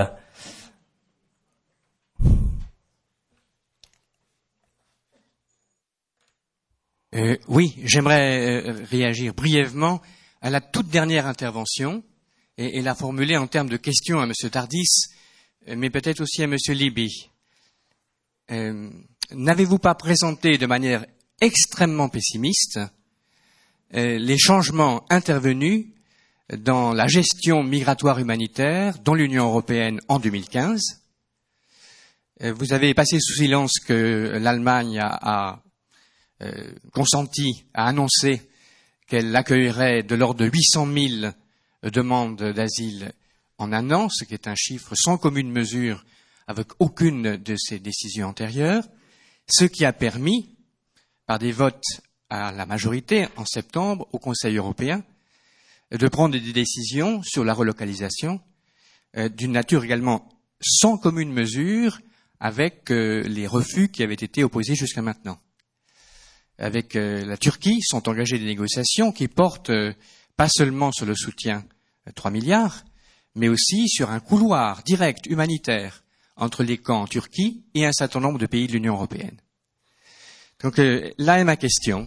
Oui, j'aimerais réagir brièvement à la toute dernière intervention et la formuler en termes de questions à M. Tardis, mais peut-être aussi à M. Libby. N'avez-vous pas présenté de manière extrêmement pessimiste les changements intervenus dans la gestion migratoire humanitaire dans l'Union européenne en 2015. Vous avez passé sous silence que l'Allemagne a consenti à annoncer qu'elle accueillerait de l'ordre de 800 000 demandes d'asile en un an, ce qui est un chiffre sans commune mesure avec aucune de ces décisions antérieures, ce qui a permis, par des votes à la majorité en septembre au Conseil européen, de prendre des décisions sur la relocalisation d'une nature également sans commune mesure avec les refus qui avaient été opposés jusqu'à maintenant. Avec la Turquie sont engagées des négociations qui portent pas seulement sur le soutien 3 milliards, mais aussi sur un couloir direct humanitaire entre les camps en Turquie et un certain nombre de pays de l'Union européenne. Donc là est ma question.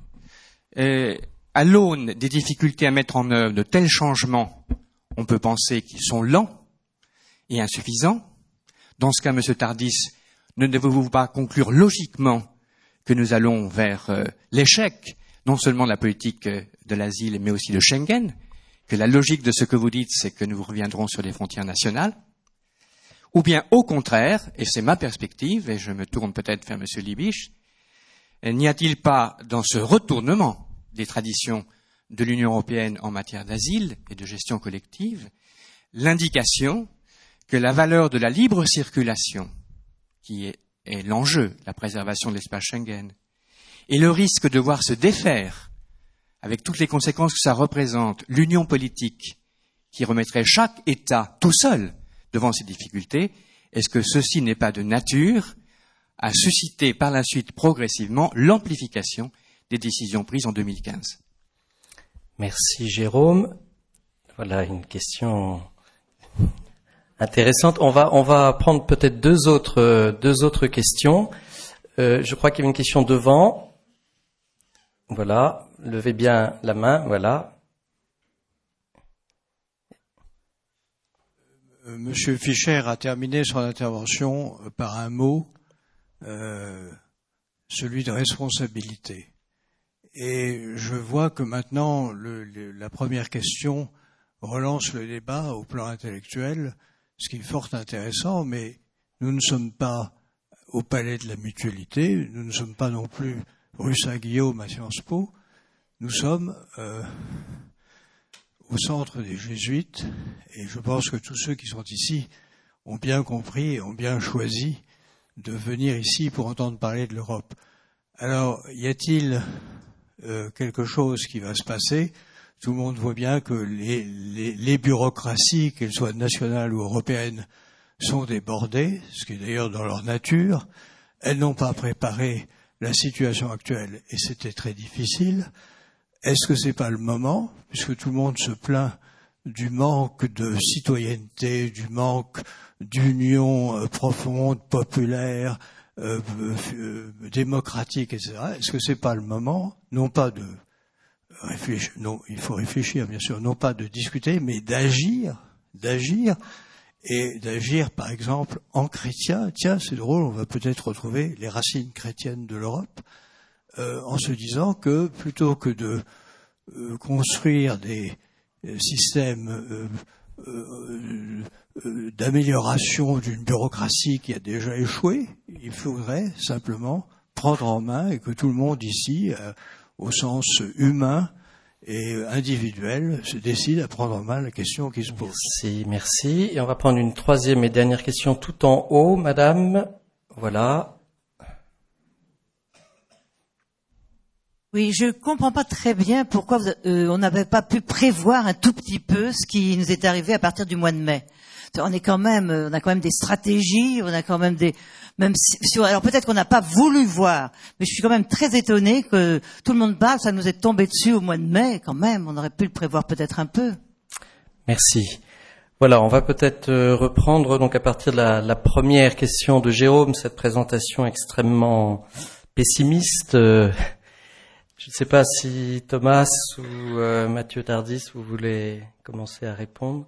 À l'aune des difficultés à mettre en œuvre de tels changements, on peut penser qu'ils sont lents et insuffisants. Dans ce cas, M. Tardis, ne devez-vous pas conclure logiquement que nous allons vers l'échec, non seulement de la politique de l'asile, mais aussi de Schengen, que la logique de ce que vous dites, c'est que nous reviendrons sur les frontières nationales, ou bien au contraire, et c'est ma perspective, et je me tourne peut-être vers M. Liebisch, n'y a-t-il pas dans ce retournement des traditions de l'Union européenne en matière d'asile et de gestion collective l'indication que la valeur de la libre circulation, qui est l'enjeu, la préservation de l'espace Schengen, et le risque de voir se défaire, avec toutes les conséquences que ça représente, l'union politique qui remettrait chaque État tout seul devant ces difficultés, est-ce que ceci n'est pas de nature à susciter par la suite progressivement l'amplification des décisions prises en 2015? Merci Jérôme. Voilà une question intéressante. On va prendre peut-être deux autres questions. Je crois qu'il y avait une question devant. Voilà, levez bien la main, voilà. Monsieur Fischer a terminé son intervention par un mot, celui de responsabilité. Et je vois que maintenant, la première question relance le débat au plan intellectuel, ce qui est fort intéressant, mais nous ne sommes pas au Palais de la Mutualité, nous ne sommes pas non plus rue Saint-Guillaume à Sciences Po, nous sommes au centre des Jésuites, et je pense que tous ceux qui sont ici ont bien compris et ont bien choisi de venir ici pour entendre parler de l'Europe. Alors, y a-t-il quelque chose qui va se passer? Tout le monde voit bien que les bureaucraties, qu'elles soient nationales ou européennes, sont débordées, ce qui est d'ailleurs dans leur nature. Elles n'ont pas préparé la situation actuelle et c'était très difficile. Est-ce que c'est pas le moment, puisque tout le monde se plaint du manque de citoyenneté, du manque d'union profonde, populaire, démocratique, etc. Est-ce que c'est pas le moment, non pas de réfléchir, non, il faut réfléchir bien sûr, non pas de discuter, mais d'agir, et d'agir par exemple en chrétien. Tiens, c'est drôle, on va peut-être retrouver les racines chrétiennes de l'Europe, en se disant que plutôt que de construire des systèmes d'amélioration d'une bureaucratie qui a déjà échoué, il faudrait simplement prendre en main et que tout le monde ici, au sens humain et individuel, se décide à prendre en main la question qui se pose. Merci. Et on va prendre une troisième et dernière question tout en haut, madame. Voilà. Oui, je comprends pas très bien pourquoi on n'avait pas pu prévoir un tout petit peu ce qui nous est arrivé à partir du mois de mai. On a quand même des stratégies, on a quand même alors peut-être qu'on n'a pas voulu voir, mais je suis quand même très étonnée que tout le monde parle, ça nous est tombé dessus au mois de mai, quand même, on aurait pu le prévoir peut-être un peu. Merci. Voilà, on va peut-être reprendre donc à partir de la première question de Jérôme, cette présentation extrêmement pessimiste. Je ne sais pas si Thomas ou Mathieu Tardis, vous voulez commencer à répondre.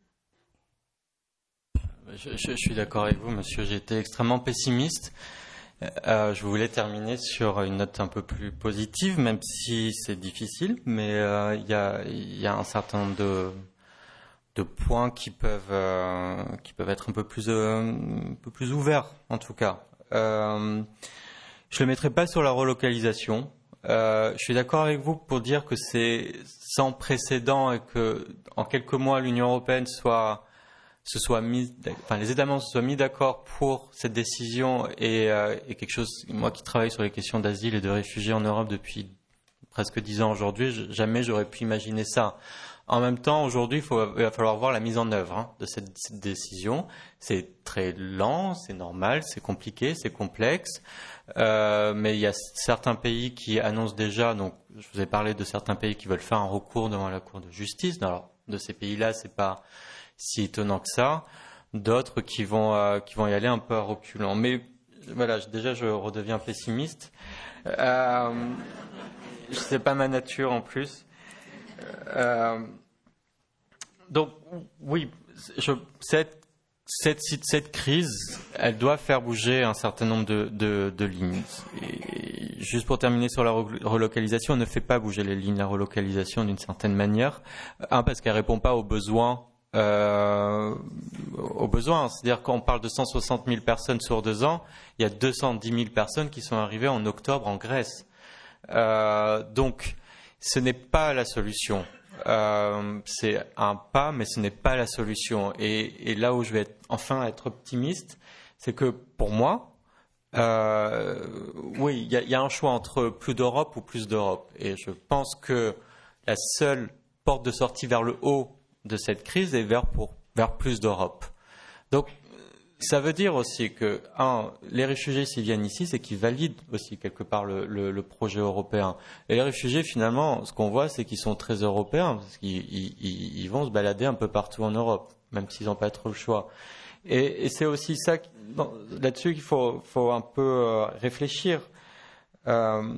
Je suis d'accord avec vous, monsieur. J'étais extrêmement pessimiste. Je voulais terminer sur une note un peu plus positive, même si c'est difficile, mais il y a un certain nombre de points qui peuvent être un peu plus ouverts, en tout cas. Je le mettrai pas sur la relocalisation. Je suis d'accord avec vous pour dire que c'est sans précédent et que en quelques mois l'Union européenne les États membres se soient mis d'accord pour cette décision et quelque chose. Moi qui travaille sur les questions d'asile et de réfugiés en Europe depuis presque 10 ans aujourd'hui, jamais j'aurais pu imaginer ça. En même temps, aujourd'hui, il va falloir voir la mise en œuvre de cette décision. C'est très lent, c'est normal, c'est compliqué, c'est complexe. Mais il y a certains pays qui annoncent déjà, donc je vous ai parlé de certains pays qui veulent faire un recours devant la Cour de justice. Alors, de ces pays-là, c'est pas si étonnant que ça. D'autres qui vont y aller un peu à reculons. Mais voilà, déjà, je redeviens pessimiste. C'est pas ma nature en plus. Donc oui, cette crise, elle doit faire bouger un certain nombre de lignes. Et juste pour terminer sur la relocalisation, on ne fait pas bouger les lignes, la relocalisation d'une certaine manière. Parce qu'elle répond pas aux besoins. C'est-à-dire qu'on parle de 160 000 personnes sur 2 ans, il y a 210 000 personnes qui sont arrivées en octobre en Grèce. Donc, ce n'est pas la solution. C'est un pas, mais ce n'est pas la solution. Et là où je vais enfin être optimiste, c'est que pour moi, oui, il y a un choix entre plus d'Europe ou plus d'Europe. Et je pense que la seule porte de sortie vers le haut de cette crise est vers plus d'Europe. Donc, ça veut dire aussi que, les réfugiés s'ils viennent ici, c'est qu'ils valident aussi quelque part le projet européen. Et les réfugiés, finalement, ce qu'on voit, c'est qu'ils sont très européens, parce qu'ils vont se balader un peu partout en Europe, même s'ils n'ont pas trop le choix. Et c'est aussi ça, là-dessus qu'il faut un peu réfléchir. On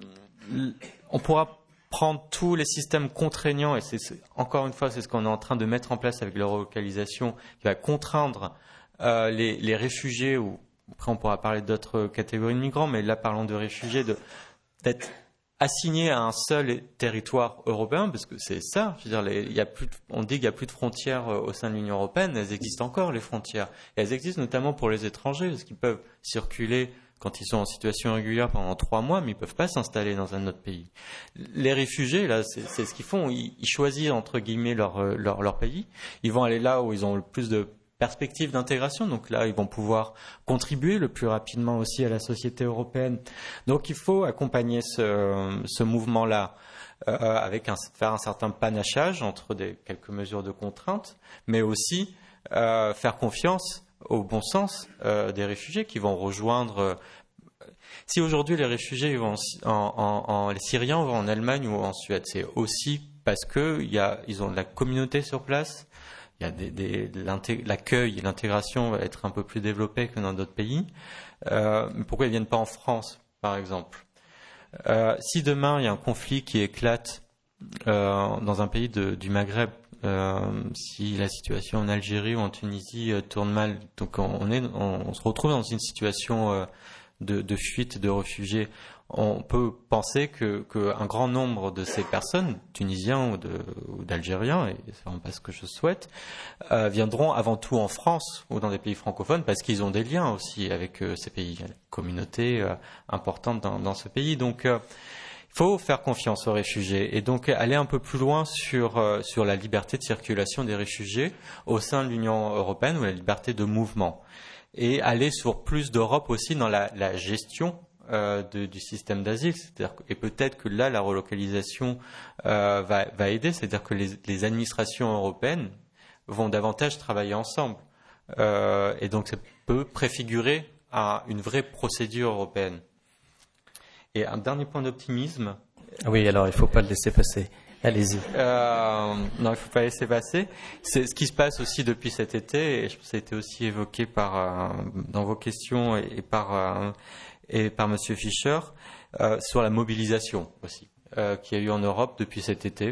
pourra prendre tous les systèmes contraignants, et encore une fois, c'est ce qu'on est en train de mettre en place avec la relocalisation, qui va contraindre les réfugiés, ou après on pourra parler d'autres catégories de migrants, mais là parlons de réfugiés, d'être assignés à un seul territoire européen, parce que c'est ça. Je veux dire, on dit qu'il n'y a plus de frontières au sein de l'Union européenne, elles existent encore, les frontières. Et elles existent notamment pour les étrangers, parce qu'ils peuvent circuler quand ils sont en situation régulière pendant 3 mois, mais ils ne peuvent pas s'installer dans un autre pays. Les réfugiés, là, c'est ce qu'ils font. Ils choisissent, entre guillemets, leur pays. Ils vont aller là où ils ont le plus de perspectives d'intégration. Donc là, ils vont pouvoir contribuer le plus rapidement aussi à la société européenne. Donc il faut accompagner ce mouvement-là avec faire un certain panachage entre quelques mesures de contrainte, mais aussi faire confiance au bon sens des réfugiés qui vont rejoindre. Si aujourd'hui les réfugiés vont les Syriens vont en Allemagne ou en Suède, c'est aussi parce que ils ont de la communauté sur place. Il y a l'accueil et l'intégration va être un peu plus développé que dans d'autres pays. Mais pourquoi ils viennent pas en France, par exemple? Si demain il y a un conflit qui éclate dans un pays du Maghreb, si la situation en Algérie ou en Tunisie tourne mal, donc on se retrouve dans une situation de fuite, de réfugiés. On peut penser qu'un grand nombre de ces personnes, tunisiens ou d'Algériens, et c'est vraiment pas ce que je souhaite, viendront avant tout en France ou dans des pays francophones parce qu'ils ont des liens aussi avec ces pays, il y a une communauté importante dans ce pays. Donc, il faut faire confiance aux réfugiés et donc aller un peu plus loin sur la liberté de circulation des réfugiés au sein de l'Union européenne ou la liberté de mouvement. Et aller sur plus d'Europe aussi dans la gestion du système d'asile, et peut-être que là la relocalisation va aider, c'est-à-dire que les administrations européennes vont davantage travailler ensemble, et donc ça peut préfigurer à une vraie procédure européenne. Et un dernier point d'optimisme. Oui, alors il ne faut pas le laisser passer. Allez-y. Non, il ne faut pas laisser passer. C'est ce qui se passe aussi depuis cet été, et je pense que ça a été aussi évoqué dans vos questions et par Monsieur Fischer, sur la mobilisation aussi, qu'il y a eu en Europe depuis cet été,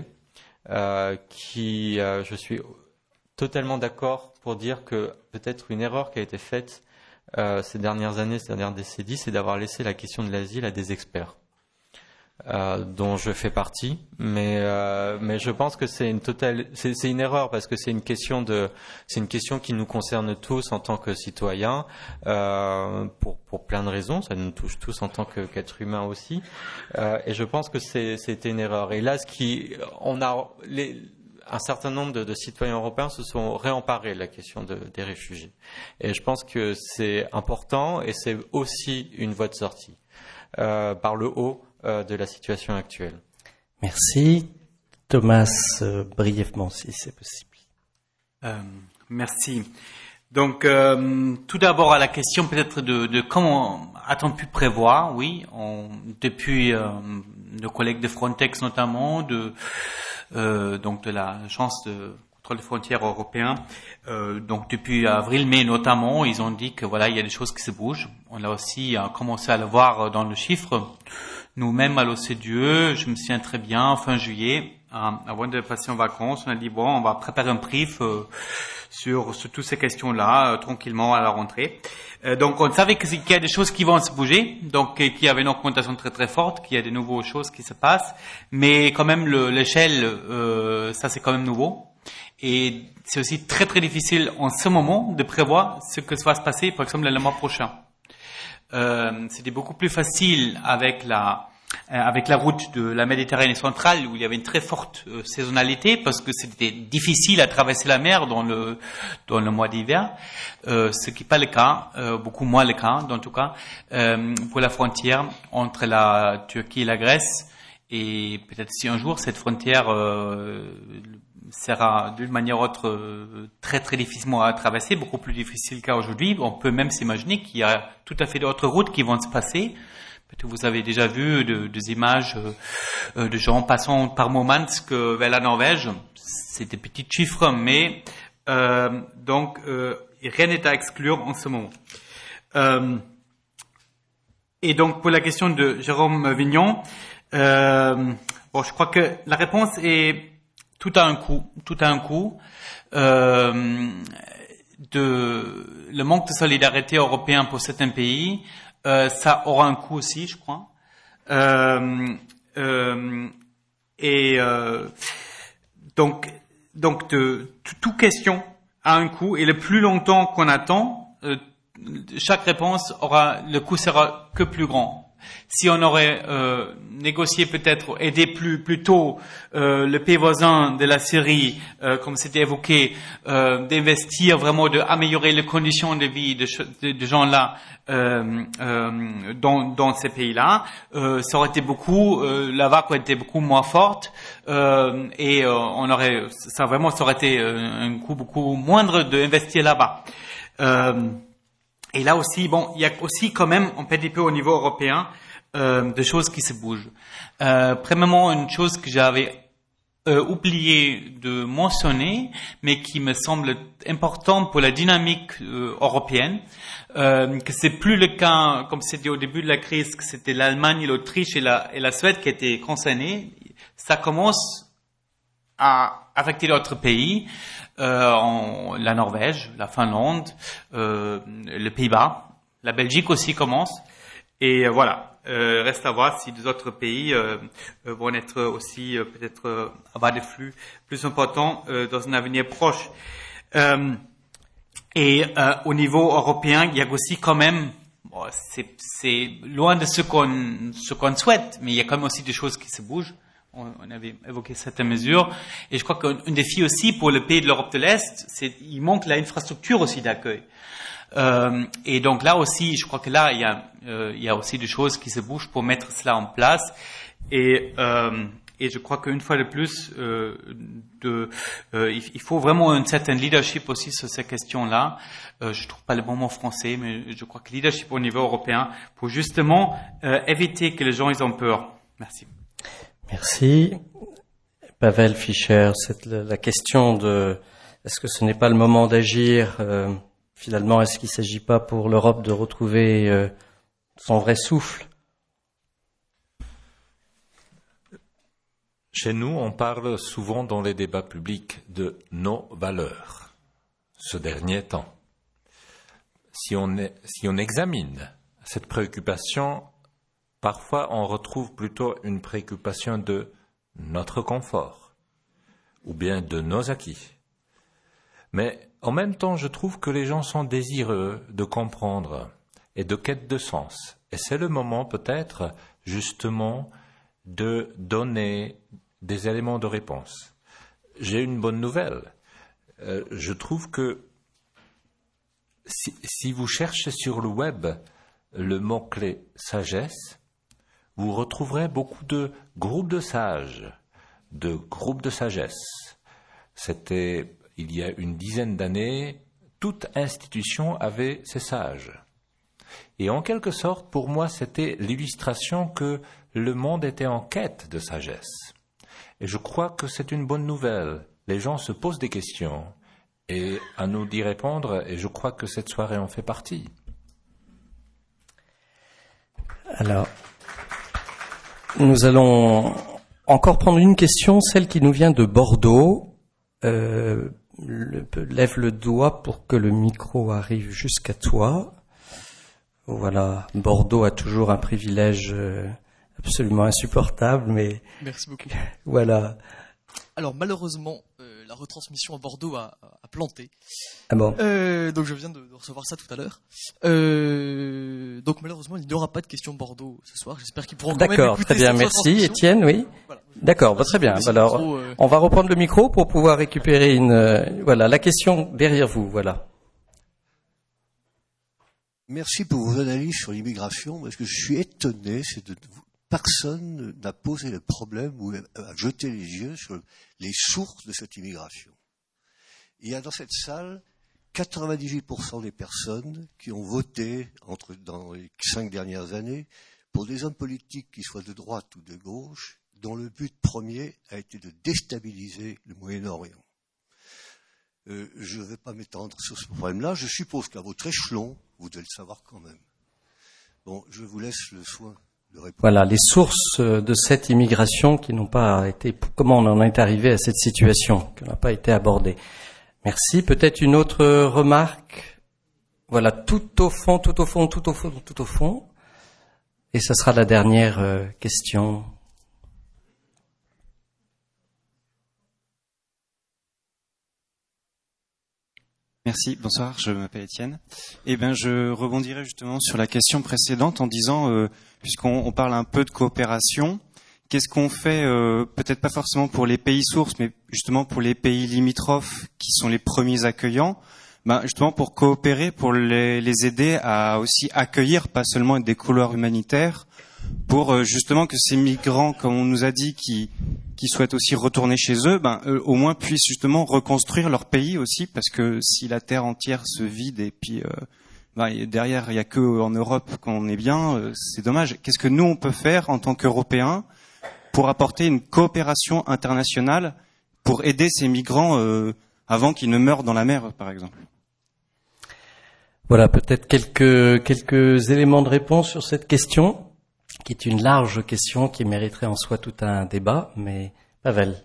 je suis totalement d'accord pour dire que peut-être une erreur qui a été faite ces dernières années, ces dernières décennies, c'est d'avoir laissé la question de l'asile à des experts, dont je fais partie, mais je pense que c'est une erreur parce que c'est une question qui nous concerne tous en tant que citoyens, pour plein de raisons. Ça nous touche tous en tant qu'êtres humains aussi, et je pense que c'était une erreur. Et là, un certain nombre de citoyens européens se sont réemparés de la question des réfugiés. Et je pense que c'est important et c'est aussi une voie de sortie par le haut de la situation actuelle. Merci. Thomas, brièvement, si c'est possible. Merci. Donc, tout d'abord à la question peut-être de comment a-t-on pu prévoir, oui, depuis nos collègues de Frontex notamment, donc de l'agence de contrôle des frontières européen, donc depuis avril-mai notamment, ils ont dit que voilà, il y a des choses qui se bougent. On a aussi commencé à le voir dans le chiffre. Nous-mêmes à l'OCDE, je me souviens très bien, fin juillet, avant de passer en vacances, on a dit bon, on va préparer un brief sur toutes ces questions-là, tranquillement à la rentrée. Donc on savait qu'il y a des choses qui vont se bouger, donc qu'il y avait une augmentation très très forte, qu'il y a des nouvelles choses qui se passent, mais quand même l'échelle, ça c'est quand même nouveau. Et c'est aussi très très difficile en ce moment de prévoir ce que va se passer, par exemple le mois prochain. C'était beaucoup plus facile avec la route de la Méditerranée centrale où il y avait une très forte saisonnalité parce que c'était difficile à traverser la mer dans le mois d'hiver, ce qui n'est pas le cas, beaucoup moins le cas en tout cas, pour la frontière entre la Turquie et la Grèce. Et peut-être si un jour cette frontière sera d'une manière ou autre très très difficilement à traverser, beaucoup plus difficile qu'aujourd'hui. On peut même s'imaginer qu'il y a tout à fait d'autres routes qui vont se passer. Peut-être que vous avez déjà vu des images de gens passant par Murmansk vers la Norvège. C'est des petits chiffres, mais donc rien n'est à exclure en ce moment. Et donc pour la question de Jérôme Vignon, je crois que la réponse est tout à un coup. Le manque de solidarité européen pour certains pays, ça aura un coût aussi, je crois. Donc toute question a un coût, et le plus longtemps qu'on attend, chaque réponse le coût sera que plus grand. Si on aurait négocié peut-être, aidé plus tôt le pays voisin de la Syrie, comme c'était évoqué, d'investir vraiment, d'améliorer les conditions de vie de gens là dans ces pays-là, ça aurait été la vague aurait été beaucoup moins forte, et ça aurait été un coût beaucoup moindre d'investir là-bas. Et là aussi, il y a aussi quand même un petit peu au niveau européen des choses qui se bougent. Premièrement, une chose que j'avais oublié de mentionner, mais qui me semble importante pour la dynamique européenne, que c'est plus le cas, comme c'était au début de la crise, que c'était l'Allemagne, l'Autriche et la Suède qui étaient concernés. Ça commence à affecter d'autres pays. La Norvège, la Finlande, les Pays-Bas, la Belgique aussi commence, et voilà, reste à voir si des autres pays vont être aussi peut-être avoir des flux plus importants dans un avenir proche. Et au niveau européen, il y a aussi quand même, c'est loin de ce qu'on souhaite, mais il y a quand même aussi des choses qui se bougent. On avait évoqué certaines mesures, et je crois qu'un défi aussi pour le pays de l'Europe de l'Est, il manque l'infrastructure aussi d'accueil. Et donc là aussi, je crois que là, il y a aussi des choses qui se bougent pour mettre cela en place. Et je crois qu'une fois de plus, il faut vraiment un certain leadership aussi sur ces questions-là. Je trouve pas le bon mot français, mais je crois que leadership au niveau européen pour justement éviter que les gens ils ont peur. Merci. Merci. Pavel Fischer, c'est la question de est-ce que ce n'est pas le moment d'agir finalement, est-ce qu'il ne s'agit pas pour l'Europe de retrouver son vrai souffle? Chez nous, on parle souvent dans les débats publics de nos valeurs, ce dernier temps. si on examine cette préoccupation, parfois on retrouve plutôt une préoccupation de notre confort ou bien de nos acquis. Mais en même temps, je trouve que les gens sont désireux de comprendre et de quête de sens. Et c'est le moment peut-être justement de donner des éléments de réponse. J'ai une bonne nouvelle. Je trouve que si vous cherchez sur le web le mot-clé sagesse, vous retrouverez beaucoup de groupes de sages, de groupes de sagesse. C'était il y a une dizaine d'années, toute institution avait ses sages. Et en quelque sorte, pour moi, c'était l'illustration que le monde était en quête de sagesse. Et je crois que c'est une bonne nouvelle. Les gens se posent des questions et à nous d'y répondre, et je crois que cette soirée en fait partie. Alors, nous allons encore prendre une question, celle qui nous vient de Bordeaux. Lève le doigt pour que le micro arrive jusqu'à toi. Voilà, Bordeaux a toujours un privilège absolument insupportable, mais... Merci beaucoup. Voilà. Alors malheureusement, la retransmission à Bordeaux a planté. Ah bon. Donc je viens de recevoir ça tout à l'heure. Donc malheureusement, il n'y aura pas de questions Bordeaux ce soir. J'espère qu'ils pourront quand même écouter. D'accord, très bien, merci Étienne, oui. Voilà. D'accord, très bien. Alors, on va reprendre le micro pour pouvoir récupérer voilà, la question derrière vous, voilà. Merci pour vos analyses sur l'immigration, parce que je suis étonné, personne n'a posé le problème ou a jeté les yeux sur les sources de cette immigration. Il y a dans cette salle 98% des personnes qui ont voté dans les 5 dernières années pour des hommes politiques qui soient de droite ou de gauche, dont le but premier a été de déstabiliser le Moyen-Orient. Je ne vais pas m'étendre sur ce problème-là. Je suppose qu'à votre échelon, vous devez le savoir quand même. Bon, je vous laisse le soin de répondre. Voilà, les sources de cette immigration qui n'ont pas été... Comment on en est arrivé à cette situation, qui n'a pas été abordée. Merci. Peut-être une autre remarque. Voilà, tout au fond. Et ce sera la dernière question. Merci, bonsoir, je m'appelle Étienne. Je rebondirai justement sur la question précédente en disant, puisqu'on parle un peu de coopération, qu'est-ce qu'on fait, peut-être pas forcément pour les pays sources, mais justement pour les pays limitrophes qui sont les premiers accueillants, justement pour coopérer, pour les aider à aussi accueillir, pas seulement des couloirs humanitaires, pour justement que ces migrants, comme on nous a dit, qui souhaitent aussi retourner chez eux, au moins puissent justement reconstruire leur pays aussi, parce que si la terre entière se vide et puis derrière il y a que en Europe qu'on est bien, c'est dommage. Qu'est-ce que nous on peut faire en tant qu'Européens pour apporter une coopération internationale pour aider ces migrants avant qu'ils ne meurent dans la mer, par exemple? Voilà, peut-être quelques éléments de réponse sur cette question, qui est une large question qui mériterait en soi tout un débat, mais Pavel.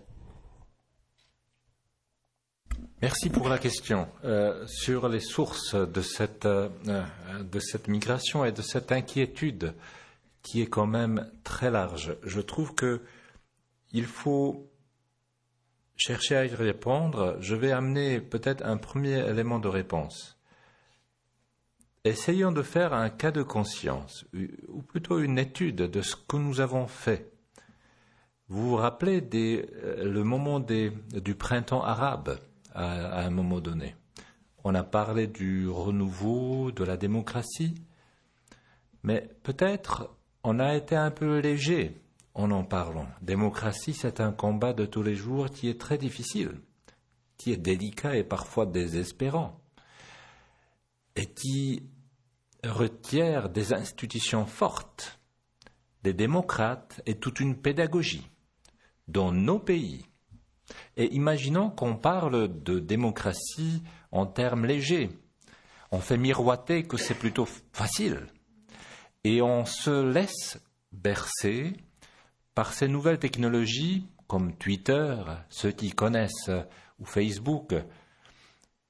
Merci pour la question. Sur les sources de cette migration et de cette inquiétude qui est quand même très large, je trouve que il faut chercher à y répondre. Je vais amener peut-être un premier élément de réponse. Essayons de faire un cas de conscience, ou plutôt une étude de ce que nous avons fait. Vous vous rappelez le moment du printemps arabe à un moment donné. On a parlé du renouveau, de la démocratie, mais peut-être on a été un peu léger en parlant. Démocratie, c'est un combat de tous les jours qui est très difficile, qui est délicat et parfois désespérant, et qui requiert des institutions fortes, des démocrates et toute une pédagogie dans nos pays. Et imaginons qu'on parle de démocratie en termes légers. On fait miroiter que c'est plutôt facile. Et on se laisse bercer par ces nouvelles technologies comme Twitter, ceux qui connaissent, ou Facebook.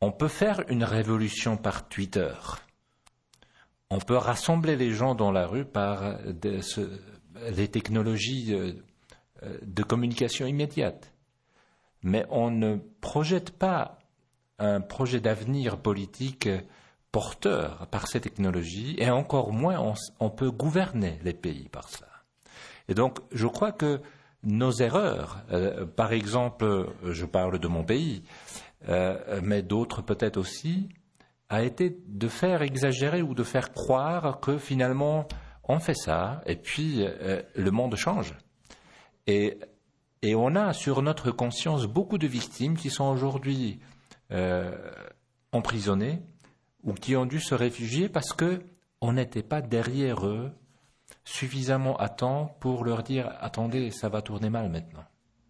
on peut faire une révolution par Twitter. On peut rassembler les gens dans la rue par les technologies de communication immédiate. Mais on ne projette pas un projet d'avenir politique porteur par ces technologies, et encore moins on peut gouverner les pays par ça. Et donc, je crois que nos erreurs, par exemple, je parle de mon pays, mais d'autres peut-être aussi, a été de faire exagérer ou de faire croire que finalement on fait ça et puis le monde change. Et on a sur notre conscience beaucoup de victimes qui sont aujourd'hui emprisonnées ou qui ont dû se réfugier parce qu'on n'était pas derrière eux suffisamment à temps pour leur dire « Attendez, ça va tourner mal maintenant ».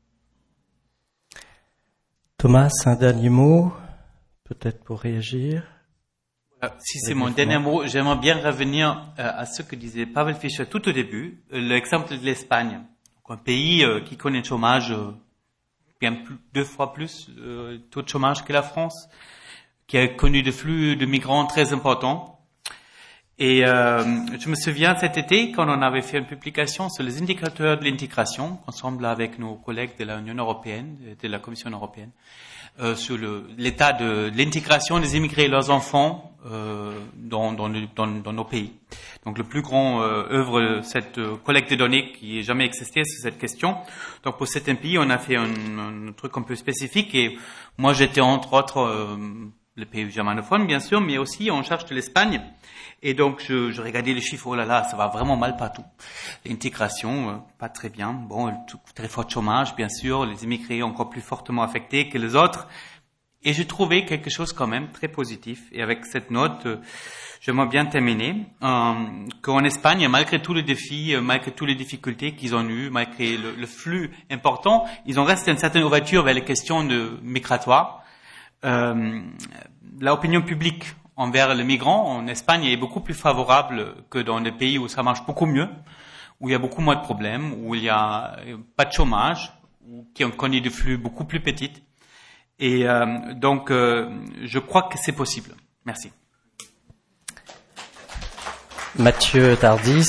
Thomas, un dernier mot, peut-être pour réagir. Si c'est mon dernier mot, j'aimerais bien revenir à ce que disait Pavel Fischer tout au début, l'exemple de l'Espagne, un pays qui connaît le chômage bien 2 fois plus taux de chômage que la France, qui a connu des flux de migrants très importants. Et je me souviens cet été, quand on avait fait une publication sur les indicateurs de l'intégration, ensemble avec nos collègues de l'Union européenne, de la Commission européenne, sur l'état de l'intégration des immigrés et leurs enfants dans nos pays. Donc le plus grand œuvre, cette collecte de données qui n'a jamais existé sur cette question. Donc pour certains pays, on a fait un truc un peu spécifique, et moi j'étais entre autres le pays germanophone bien sûr, mais aussi en charge de l'Espagne. Et donc, je regardais les chiffres, oh là là, ça va vraiment mal partout. L'intégration, pas très bien. Bon, très fort chômage, bien sûr. Les immigrés encore plus fortement affectés que les autres. Et j'ai trouvé quelque chose quand même très positif. Et avec cette note, j'aimerais bien terminer. Qu'en Espagne, malgré tous les défis, malgré toutes les difficultés qu'ils ont eues, malgré le flux important, ils ont resté une certaine ouverture vers les questions migratoires. L'opinion publique envers les migrants en Espagne est beaucoup plus favorable que dans des pays où ça marche beaucoup mieux, où il y a beaucoup moins de problèmes, où il n'y a pas de chômage, qui ont connu des flux beaucoup plus petits. Et donc, je crois que c'est possible. Merci. Mathieu Tardis.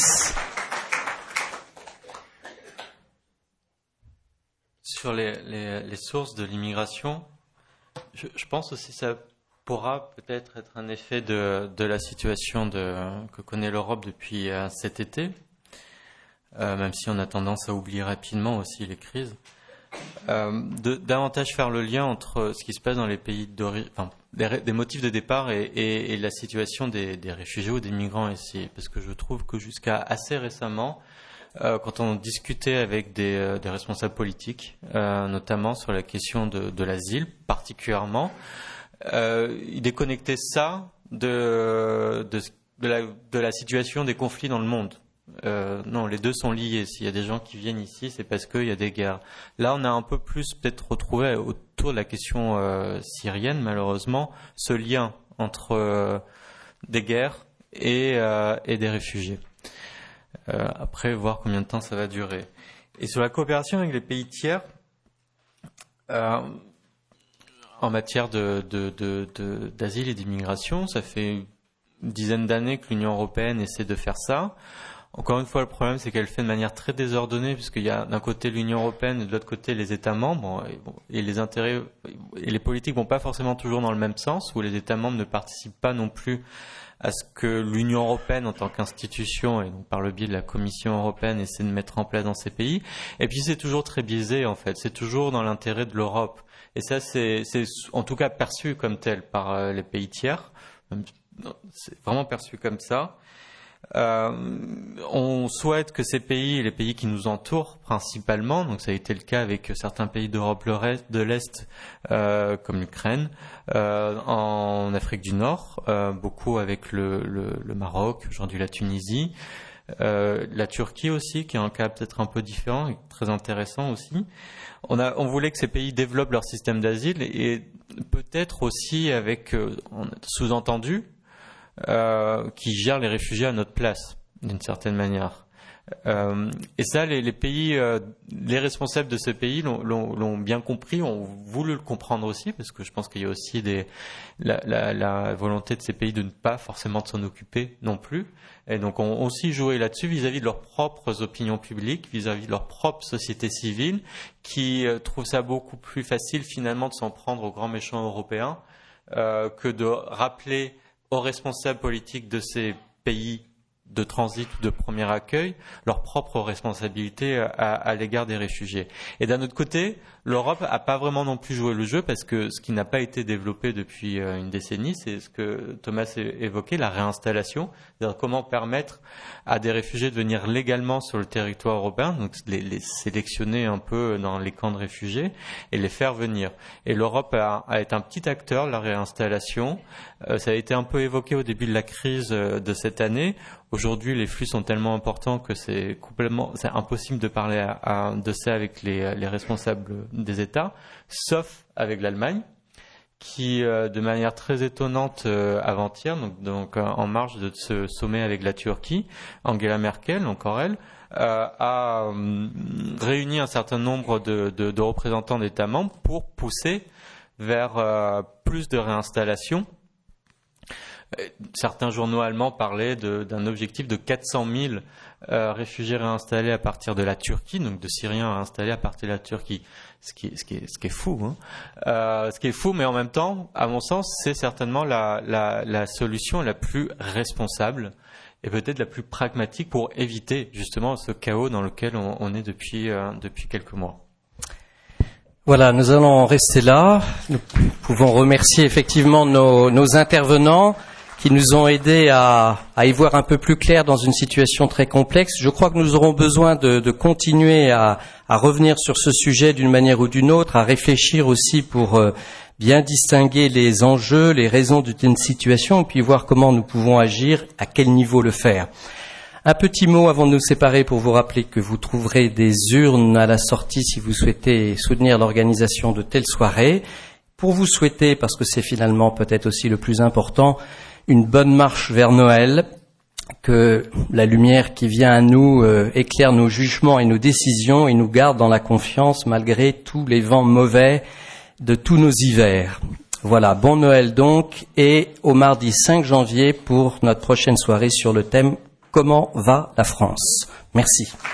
Sur les sources de l'immigration, je pense aussi que ça pourra peut-être être un effet de la situation que connaît l'Europe depuis cet été, même si on a tendance à oublier rapidement aussi les crises, davantage faire le lien entre ce qui se passe dans les pays d'origine, enfin, des motifs de départ et la situation des réfugiés ou des migrants ici, parce que je trouve que jusqu'à assez récemment, quand on discutait avec des responsables politiques, notamment sur la question de l'asile particulièrement, il déconnectait ça de la situation des conflits dans le monde. Non, les deux sont liés. S'il y a des gens qui viennent ici, c'est parce qu'il y a des guerres. Là, on a un peu plus peut-être retrouvé autour de la question syrienne, malheureusement, ce lien entre des guerres et des réfugiés. Après, voir combien de temps ça va durer. Et sur la coopération avec les pays tiers, en matière d'asile et d'immigration, ça fait une dizaine d'années que l'Union européenne essaie de faire ça. Encore une fois, le problème, c'est qu'elle le fait de manière très désordonnée, puisqu'il y a d'un côté l'Union européenne et de l'autre côté les États membres, et les intérêts et les politiques vont pas forcément toujours dans le même sens, où les États membres ne participent pas non plus à ce que l'Union européenne, en tant qu'institution, et donc par le biais de la Commission européenne, essaie de mettre en place dans ces pays. Et puis c'est toujours très biaisé, en fait. C'est toujours dans l'intérêt de l'Europe. Et ça, c'est en tout cas perçu comme tel par les pays tiers. C'est vraiment perçu comme ça. On souhaite que ces pays, les pays qui nous entourent principalement, donc ça a été le cas avec certains pays d'Europe de l'Est, comme l'Ukraine, en Afrique du Nord, beaucoup avec le Maroc, aujourd'hui la Tunisie, la Turquie aussi, qui est un cas peut-être un peu différent et très intéressant aussi. On voulait que ces pays développent leur système d'asile et peut-être aussi avec, sous-entendu, qui gèrent les réfugiés à notre place, d'une certaine manière. Et ça, les pays, les responsables de ces pays l'ont bien compris, ont voulu le comprendre aussi, parce que je pense qu'il y a aussi la volonté de ces pays de ne pas forcément s'en occuper non plus. Et donc, ont aussi joué là-dessus vis-à-vis de leurs propres opinions publiques, vis-à-vis de leur propre société civile, qui trouvent ça beaucoup plus facile finalement de s'en prendre aux grands méchants européens que de rappeler aux responsables politiques de ces pays de transit ou de premier accueil leur propre responsabilité à l'égard des réfugiés. Et d'un autre côté, l'Europe n'a pas vraiment non plus joué le jeu, parce que ce qui n'a pas été développé depuis une décennie, c'est ce que Thomas évoquait, la réinstallation, c'est-à-dire comment permettre à des réfugiés de venir légalement sur le territoire européen, donc les sélectionner un peu dans les camps de réfugiés et les faire venir. Et l'Europe a été un petit acteur de la réinstallation. Ça a été un peu évoqué au début de la crise de cette année. Aujourd'hui, les flux sont tellement importants que c'est impossible de parler de ça avec les responsables des États, sauf avec l'Allemagne, qui, de manière très étonnante, avant-hier, donc en marge de ce sommet avec la Turquie, Angela Merkel, encore elle, a réuni un certain nombre de représentants d'États membres pour pousser vers plus de réinstallation. Certains journaux allemands parlaient d'un objectif de 400 000 réfugiés réinstallés à partir de la Turquie, donc de Syriens réinstallés à partir de la Turquie, ce qui est fou, hein. Ce qui est fou, mais en même temps, à mon sens, c'est certainement la solution la plus responsable et peut-être la plus pragmatique pour éviter justement ce chaos dans lequel on est depuis quelques mois. Voilà, nous allons rester là. Nous pouvons remercier effectivement nos intervenants qui nous ont aidés à y voir un peu plus clair dans une situation très complexe. Je crois que nous aurons besoin de continuer à revenir sur ce sujet d'une manière ou d'une autre, à réfléchir aussi pour bien distinguer les enjeux, les raisons d'une situation, et puis voir comment nous pouvons agir, à quel niveau le faire. Un petit mot avant de nous séparer pour vous rappeler que vous trouverez des urnes à la sortie si vous souhaitez soutenir l'organisation de telles soirées. Pour vous souhaiter, parce que c'est finalement peut-être aussi le plus important, une bonne marche vers Noël, que la lumière qui vient à nous éclaire nos jugements et nos décisions et nous garde dans la confiance malgré tous les vents mauvais de tous nos hivers. Voilà, bon Noël donc, et au mardi 5 janvier pour notre prochaine soirée sur le thème « Comment va la France ?» Merci.